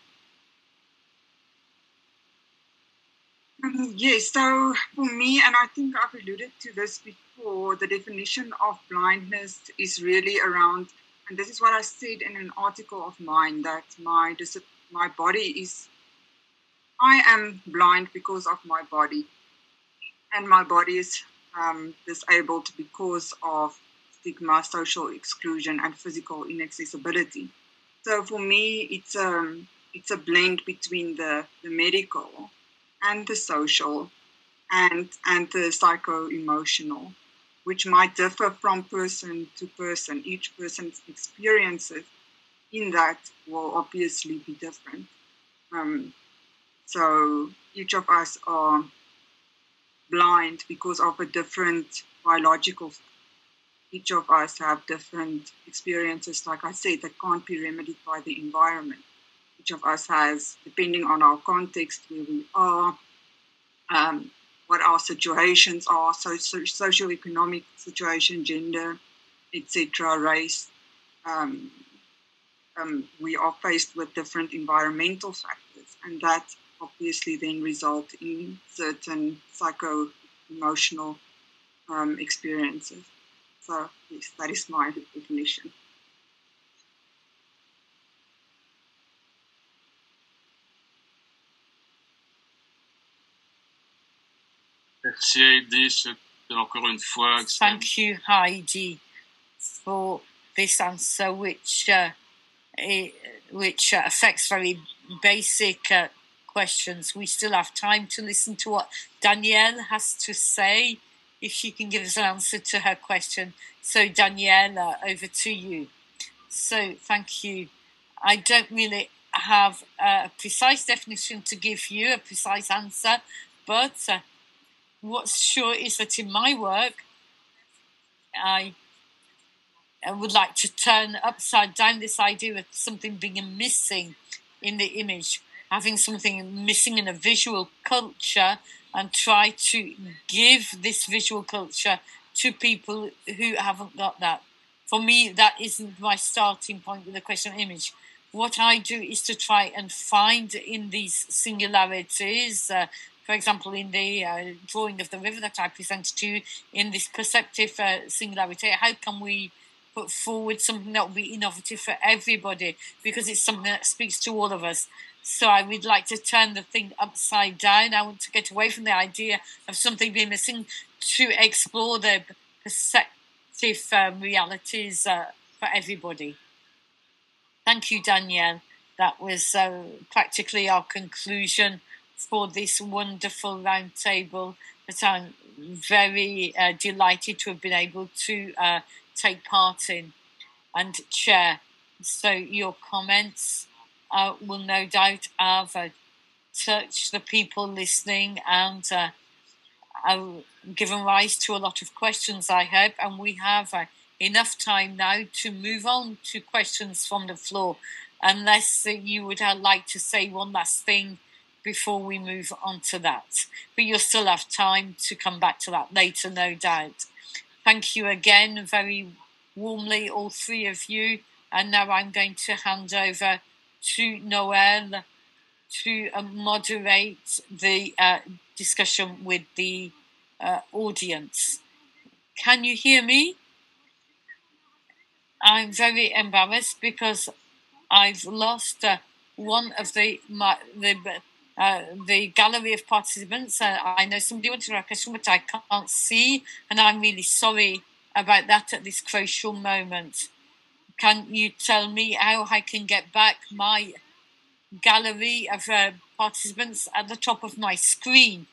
Yes, so for me, and I think I've alluded to this before, the definition of blindness is really around, and this is what I said in an article of mine, that my body is, I am blind because of my body, and my body is disabled because of stigma, social exclusion, and physical inaccessibility. So for me, it's a blend between the medical and the social and the psycho-emotional, which might differ from person to person. Each person's experiences in that will obviously be different. So each of us are blind because of a different biological. Each of us have different experiences, like I said, that can't be remedied by the environment. Each of us has, depending on our context, where we are, what our situations are, socio-economic situation, gender, etc., race. We are faced with different environmental factors, and that obviously then result in certain psycho-emotional experiences. So yes, that is my definition. Merci Heidi, encore une fois. Thank you, Heidi, for this answer, which affects very basic questions. We still have time to listen to what Danielle has to say, if she can give us an answer to her question. So Danielle, over to you. So thank you. I don't really have a precise definition to give you, a precise answer, but what's sure is that in my work, I would like to turn upside down this idea of something being missing in the image, having something missing in a visual culture, and try to give this visual culture to people who haven't got that. For me, that isn't my starting point with the question of image. What I do is to try and find in these singularities, for example, in the drawing of the river that I presented to you, in this perceptive singularity, how can we put forward something that will be innovative for everybody, because it's something that speaks to all of us. So I would like to turn the thing upside down. I want to get away from the idea of something being missing to explore the perceptive realities for everybody. Thank you, Danielle. That was practically our conclusion for this wonderful roundtable that I'm very delighted to have been able to take part in and chair. So your comments will no doubt have touched the people listening and given rise to a lot of questions, I hope, and we have enough time now to move on to questions from the floor, unless you would like to say one last thing before we move on to that. But you'll still have time to come back to that later, no doubt. Thank you again very warmly, all three of you. And now I'm going to hand over to Noel to moderate the discussion with the audience. Can you hear me? I'm very embarrassed because I've lost one of the gallery of participants. I know somebody wanted to ask a question, but I can't see, and I'm really sorry about that at this crucial moment. Can you tell me how I can get back my gallery of participants at the top of my screen?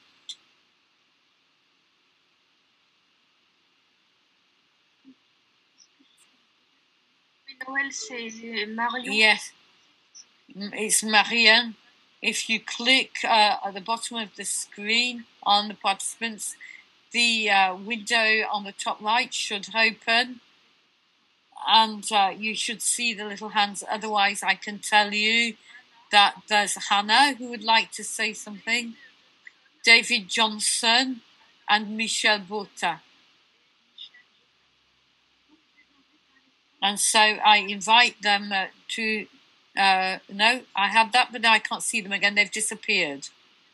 Noël, c'est Marion. Yes, it's Marianne. If you click at the bottom of the screen on the participants, the window on the top right should open, and you should see the little hands. Otherwise, I can tell you that there's Hannah who would like to say something, David Johnson, and Michelle Bota. And so I invite them to... no, I have that, but I can't see them again. They've disappeared.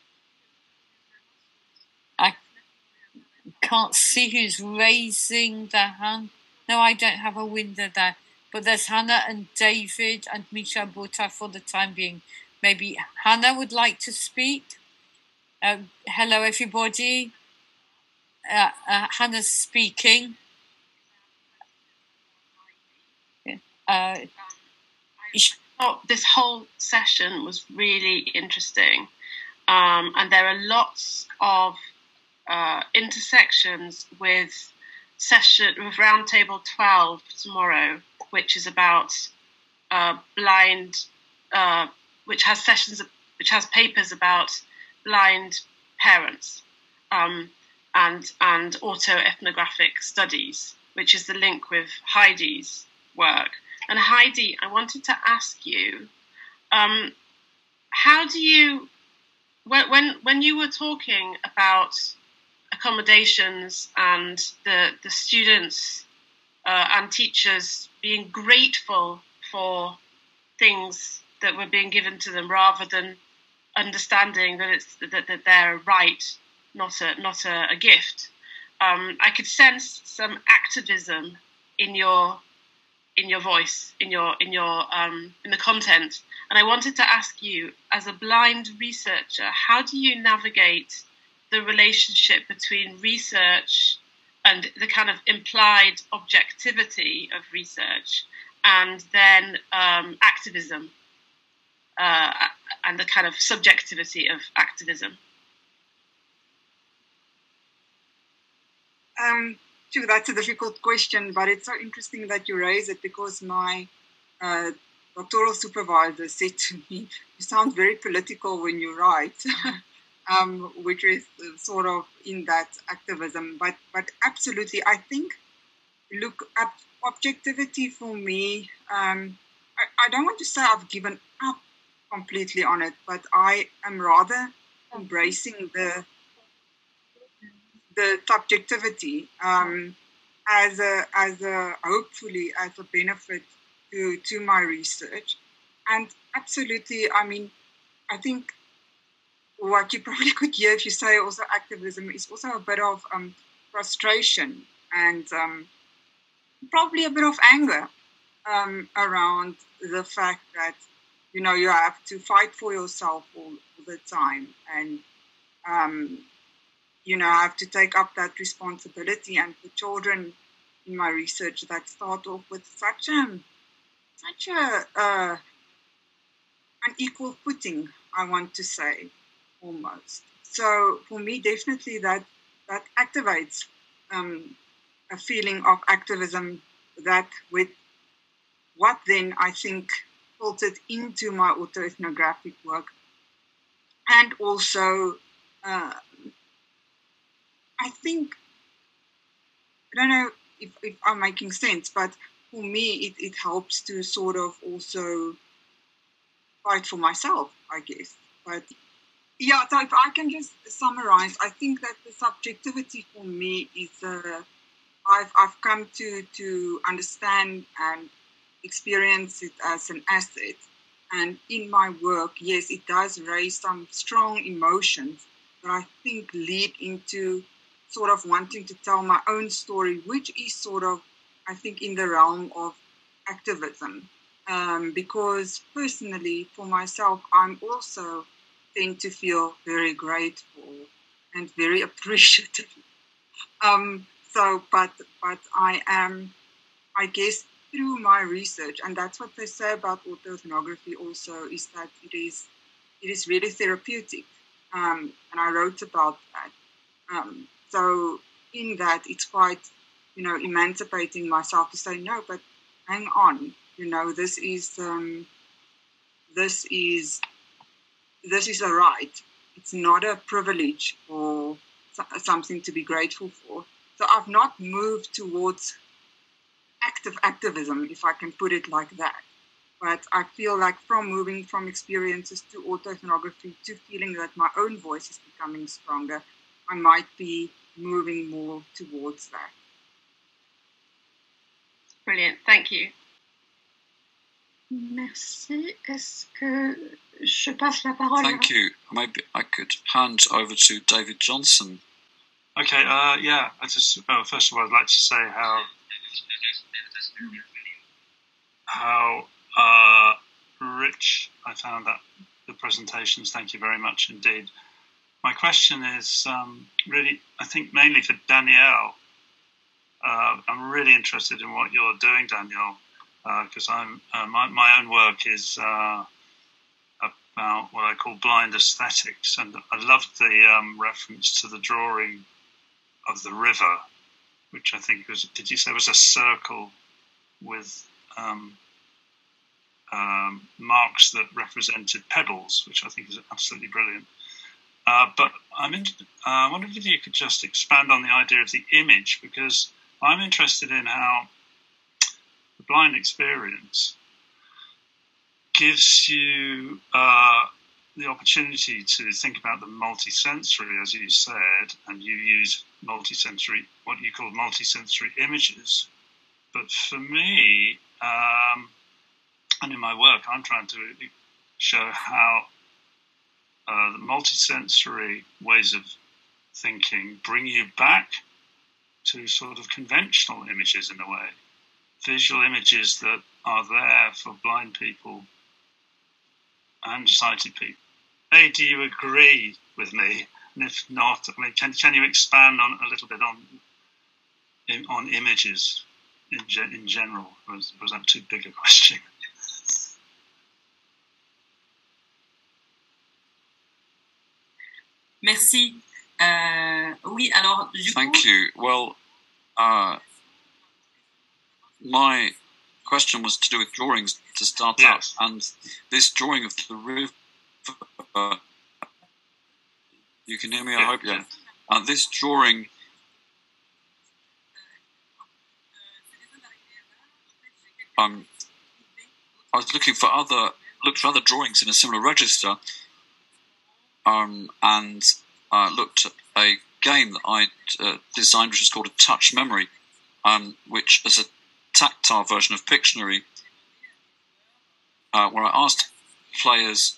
I can't see who's raising their hand. No, I don't have a window there. But there's Hannah and David and Michelle Bota for the time being. Maybe Hannah would like to speak. Hello, everybody. Hannah's speaking. This whole session was really interesting, and there are lots of intersections with Roundtable 12 tomorrow, which is about blind, which has papers about blind parents, and autoethnographic studies, which is the link with Heidi's work. And Heidi, I wanted to ask you, how do you, when you were talking about accommodations and the students and teachers being grateful for things that were being given to them rather than understanding that that they're a right, not a gift, I could sense some activism in your voice, in the content. And I wanted to ask you, as a blind researcher, how do you navigate the relationship between research and the kind of implied objectivity of research and then activism and the kind of subjectivity of activism? Sure, that's a difficult question, but it's so interesting that you raise it because my doctoral supervisor said to me, "You sound very political when you write," which is sort of in that activism. But absolutely, I think, look, objectivity for me, I don't want to say I've given up completely on it, but I am rather embracing the subjectivity as a hopefully as a benefit to my research. And absolutely, I mean, I think what you probably could hear if you say also activism is also a bit of frustration and probably a bit of anger around the fact that, you know, you have to fight for yourself all the time and you know, I have to take up that responsibility. And for children in my research that start off with such a unequal footing, I want to say, almost. So for me, definitely that activates a feeling of activism that with what then I think filtered into my autoethnographic work, and also I think, I don't know if I'm making sense, but for me, it helps to sort of also fight for myself, I guess. But yeah, so if I can just summarize, I think that the subjectivity for me is, I've come to understand and experience it as an asset. And in my work, yes, it does raise some strong emotions that I think lead into sort of wanting to tell my own story, which is sort of, I think, in the realm of activism. Because personally, for myself, I'm also tend to feel very grateful and very appreciative. But I am, I guess, through my research, and that's what they say about autoethnography also, is that it is really therapeutic. And I wrote about that. So in that, it's quite, emancipating myself to say, no, but hang on, this is a right. It's not a privilege or something to be grateful for. So I've not moved towards active activism, if I can put it like that. But I feel like from moving from experiences to autoethnography to feeling that my own voice is becoming stronger, I might be moving more towards that. Brilliant, thank you. Merci. Est-ce que je passe la parole? Thank you. Maybe I could hand over to David Johnson. Okay, yeah, first of all, I'd like to say how rich I found that the presentations. Thank you very much indeed. My question is really, I think, mainly for Danielle. I'm really interested in what you're doing, Danielle, because my own work is about what I call blind aesthetics, and I loved the reference to the drawing of the river, which I think was, did you say was a circle with marks that represented pebbles, which I think is absolutely brilliant. But I wondered if you could just expand on the idea of the image, because I'm interested in how the blind experience gives you the opportunity to think about the multisensory, as you said, and you use multisensory, what you call multisensory images. But for me, and in my work, I'm trying to show how the multisensory ways of thinking bring you back to sort of conventional images in a way, visual images that are there for blind people and sighted people. Hey, do you agree with me? And if not, I mean, can you expand on a little bit on images in general? Or was that too big a question? Merci. Oui, alors du Thank coup, you. Well, my question was to do with drawings to start out, and this drawing of the river. You can hear me, I hope, yeah. This drawing. I was looking for other drawings in a similar register, and looked at a game that I'd designed, which is called a Touch Memory, which is a tactile version of Pictionary, where I asked players,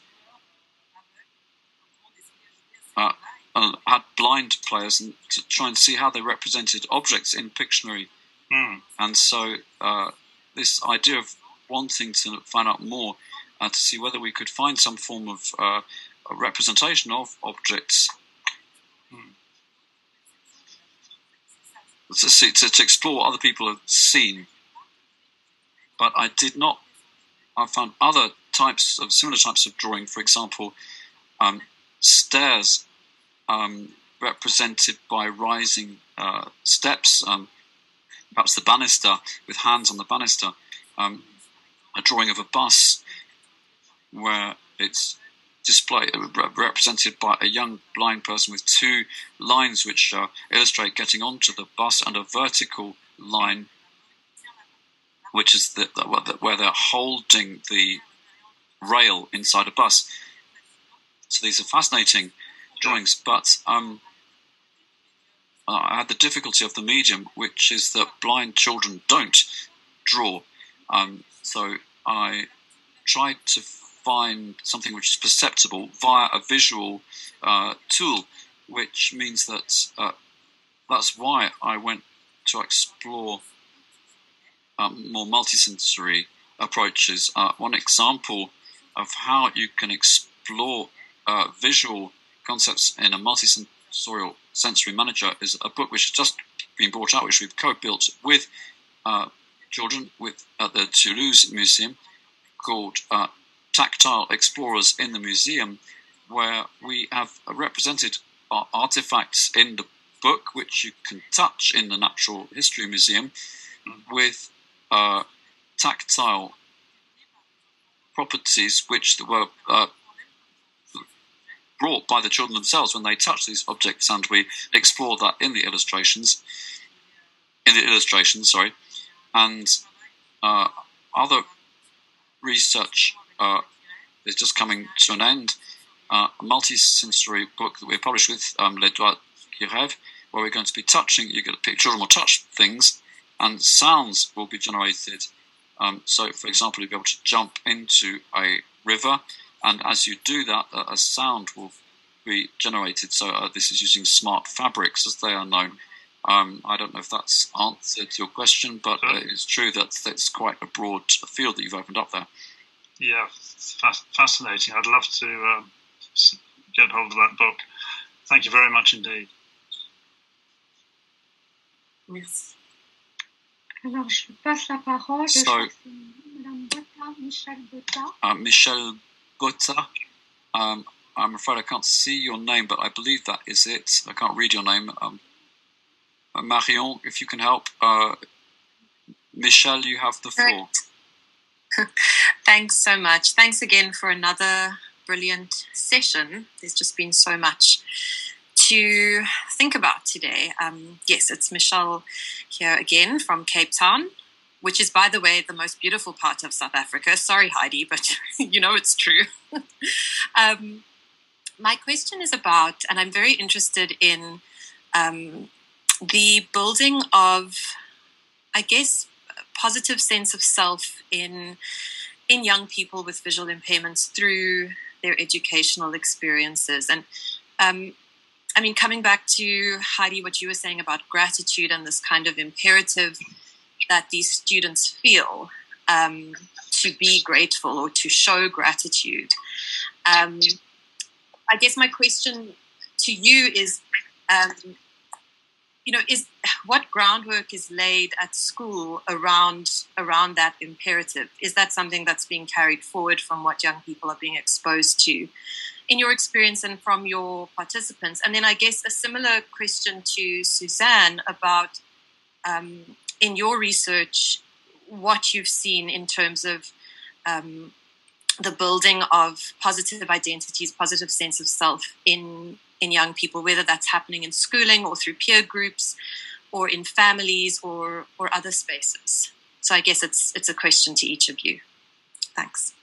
had blind players, and to try and see how they represented objects in Pictionary. And so this idea of wanting to find out more, to see whether we could find some form of a representation of objects, to explore what other people have seen. But I did not. I found other similar types of drawing. For example, stairs represented by rising steps. Perhaps the banister with hands on the banister. A drawing of a bus where it's display represented by a young blind person with two lines which illustrate getting onto the bus, and a vertical line which is where they're holding the rail inside a bus. So these are fascinating drawings, but I had the difficulty of the medium, which is that blind children don't draw. So I tried to find something which is perceptible via a visual tool, which means that that's why I went to explore more multisensory approaches. One example of how you can explore visual concepts in a multisensorial sensory manager is a book which has just been brought out, which we've co-built with children at the Toulouse Museum, called Tactile Explorers in the Museum, where we have represented artifacts in the book which you can touch in the Natural History Museum with tactile properties which were brought by the children themselves when they touch these objects, and we explore that in the illustrations. And other research is just coming to an end. A multi-sensory book that we published with Les Doigts qui Rêvent, where we're going to be touching. You get a picture, children will touch things, and sounds will be generated. So, for example, you'll be able to jump into a river, and as you do that, a sound will be generated. So this is using smart fabrics, as they are known. I don't know if that's answered your question, but it's true that it's quite a broad field that you've opened up there. Yeah, fascinating. I'd love to get hold of that book. Thank you very much indeed. Merci. Alors, je passe la parole. So, Madame Botta, Michel Botta. Michel Botta. I'm afraid I can't see your name, but I believe that is it. I can't read your name. Marion, if you can help. Michel, you have the floor. Thanks so much. Thanks again for another brilliant session. There's just been so much to think about today. Yes, it's Michelle here again from Cape Town, which is, by the way, the most beautiful part of South Africa. Sorry, Heidi, but you know it's true. My question is about, and I'm very interested in the building of, I guess, a positive sense of self in young people with visual impairments through their educational experiences. And I mean, coming back to, Heidi, what you were saying about gratitude and this kind of imperative that these students feel to be grateful or to show gratitude. I guess my question to you is, is what groundwork is laid at school around that imperative? Is that something that's being carried forward from what young people are being exposed to in your experience and from your participants? And then I guess a similar question to Suzanne about, in your research, what you've seen in terms of the building of positive identities, positive sense of self in young people, whether that's happening in schooling or through peer groups or in families or other spaces. So I guess it's a question to each of you. Thanks.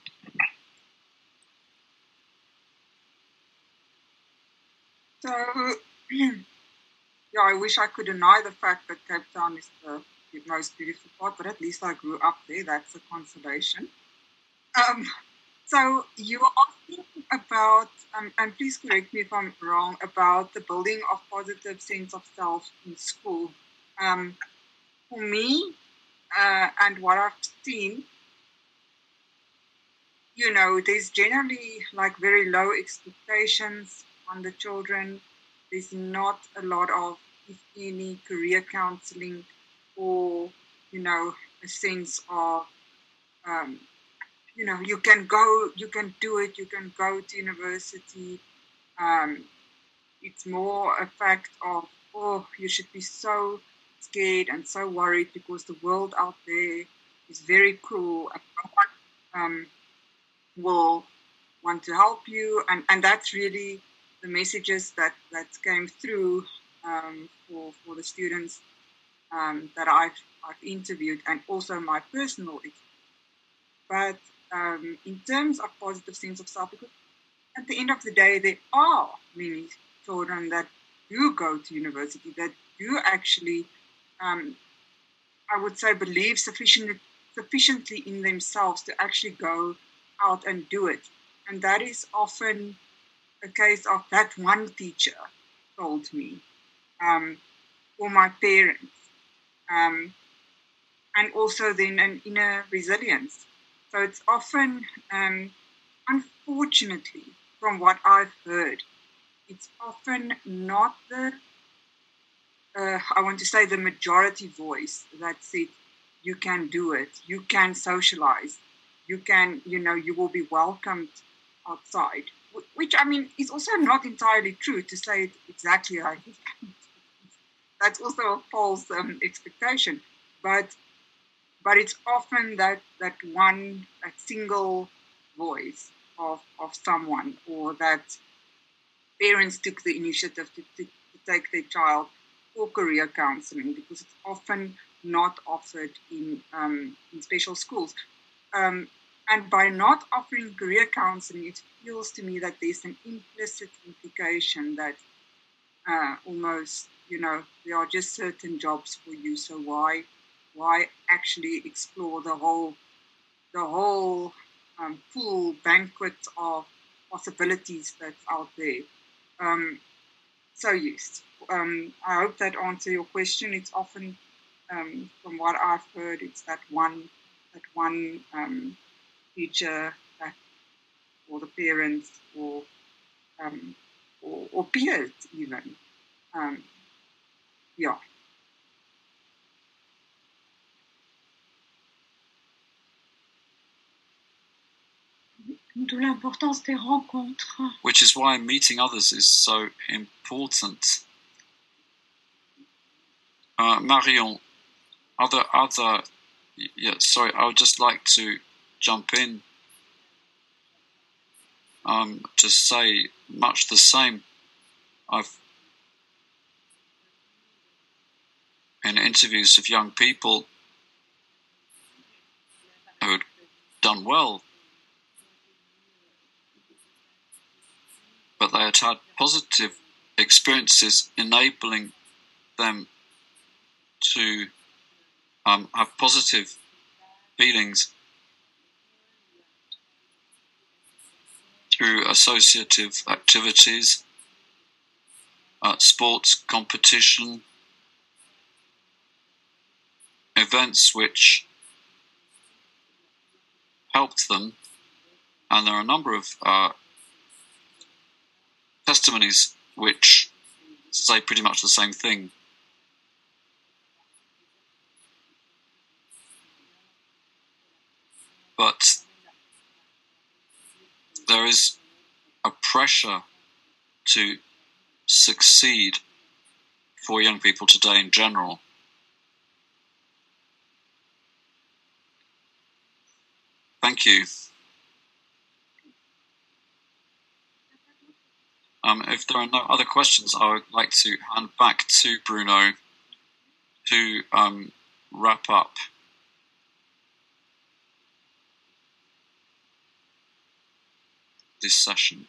So, yeah, I wish I could deny the fact that Cape Town is the most beautiful part, but at least I grew up there. That's a consolation. So you are asking about, and please correct me if I'm wrong, about the building of positive sense of self in school. For me, and what I've seen, there's generally like very low expectations on the children. There's not a lot of, if any, career counseling or, a sense of, you can do it, you can go to university. It's more a fact of, you should be so scared and so worried because the world out there is very cruel and no one will want to help you, and that's really the messages that came through for the students that I've interviewed, and also my personal experience. But in terms of positive sense of self, because at the end of the day, there are many children that do go to university, that do actually, I would say, believe sufficiently in themselves to actually go out and do it. And that is often a case of that one teacher told me, or my parents, and also then an inner resilience. So it's often, unfortunately, from what I've heard, it's often not the, I want to say, the majority voice that said, you can do it, you can socialize, you can, you will be welcomed outside. Which, I mean, is also not entirely true to say it exactly like that. That's also a false expectation. But it's often that one, that single voice of someone, or that parents took the initiative to take their child for career counseling, because it's often not offered in special schools. And by not offering career counseling, it feels to me that there's an implicit implication that almost, there are just certain jobs for you. So why actually explore the whole full banquet of possibilities that's out there? So yes, I hope that answers your question. It's often, from what I've heard, it's that one teacher, that, or the parents, or peers even. Yeah. D'où l'importance des rencontres. Which is why meeting others is so important. Marion, sorry, I would just like to jump in to say much the same. I've in interviews of young people who had done well, but they had had positive experiences enabling them to have positive feelings through associative activities, sports competition, events which helped them. And there are a number of testimonies which say pretty much the same thing. But there is a pressure to succeed for young people today in general. Thank you. If there are no other questions, I would like to hand back to Bruno to wrap up. This session.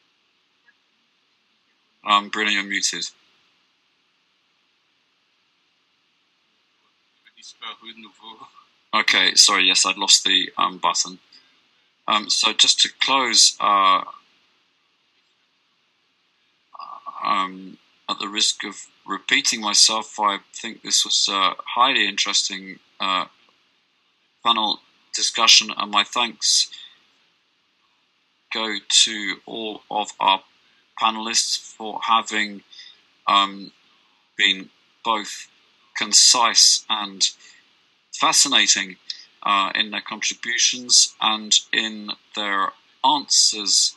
Bruno, you're muted. Okay, sorry, yes, I'd lost the button. So just to close, at the risk of repeating myself, I think this was a highly interesting panel discussion, and my thanks go to all of our panelists for having been both concise and fascinating in their contributions and in their answers.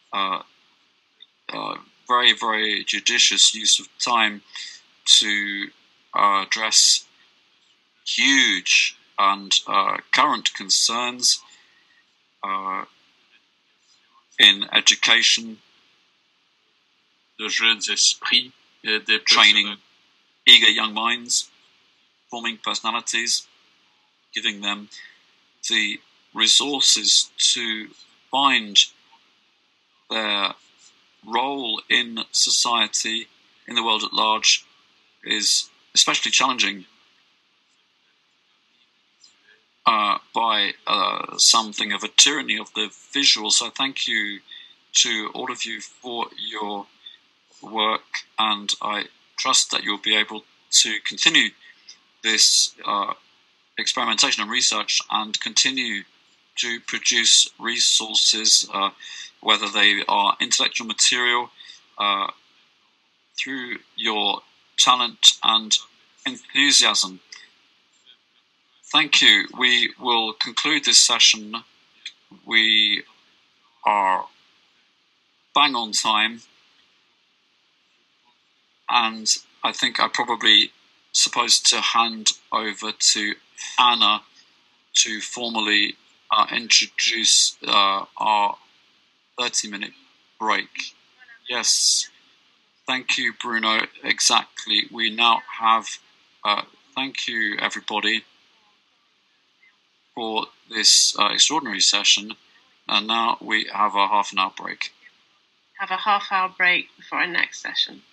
Very, very judicious use of time to address huge and current concerns. in education, de jeunes esprits, des training eager young minds, forming personalities, giving them the resources to find their role in society, in the world at large, is especially challenging by something of a tyranny of the visual. So thank you to all of you for your work, and I trust that you'll be able to continue this experimentation and research and continue to produce resources, whether they are intellectual material, through your talent and enthusiasm. Thank you. We will conclude this session. We are bang on time, and I think I probably supposed to hand over to Anna to formally introduce our 30-minute break. Yes, thank you, Bruno. Exactly. We now have, thank you, everybody, for this extraordinary session. And now we have a half an hour break. Have a half-hour break before our next session.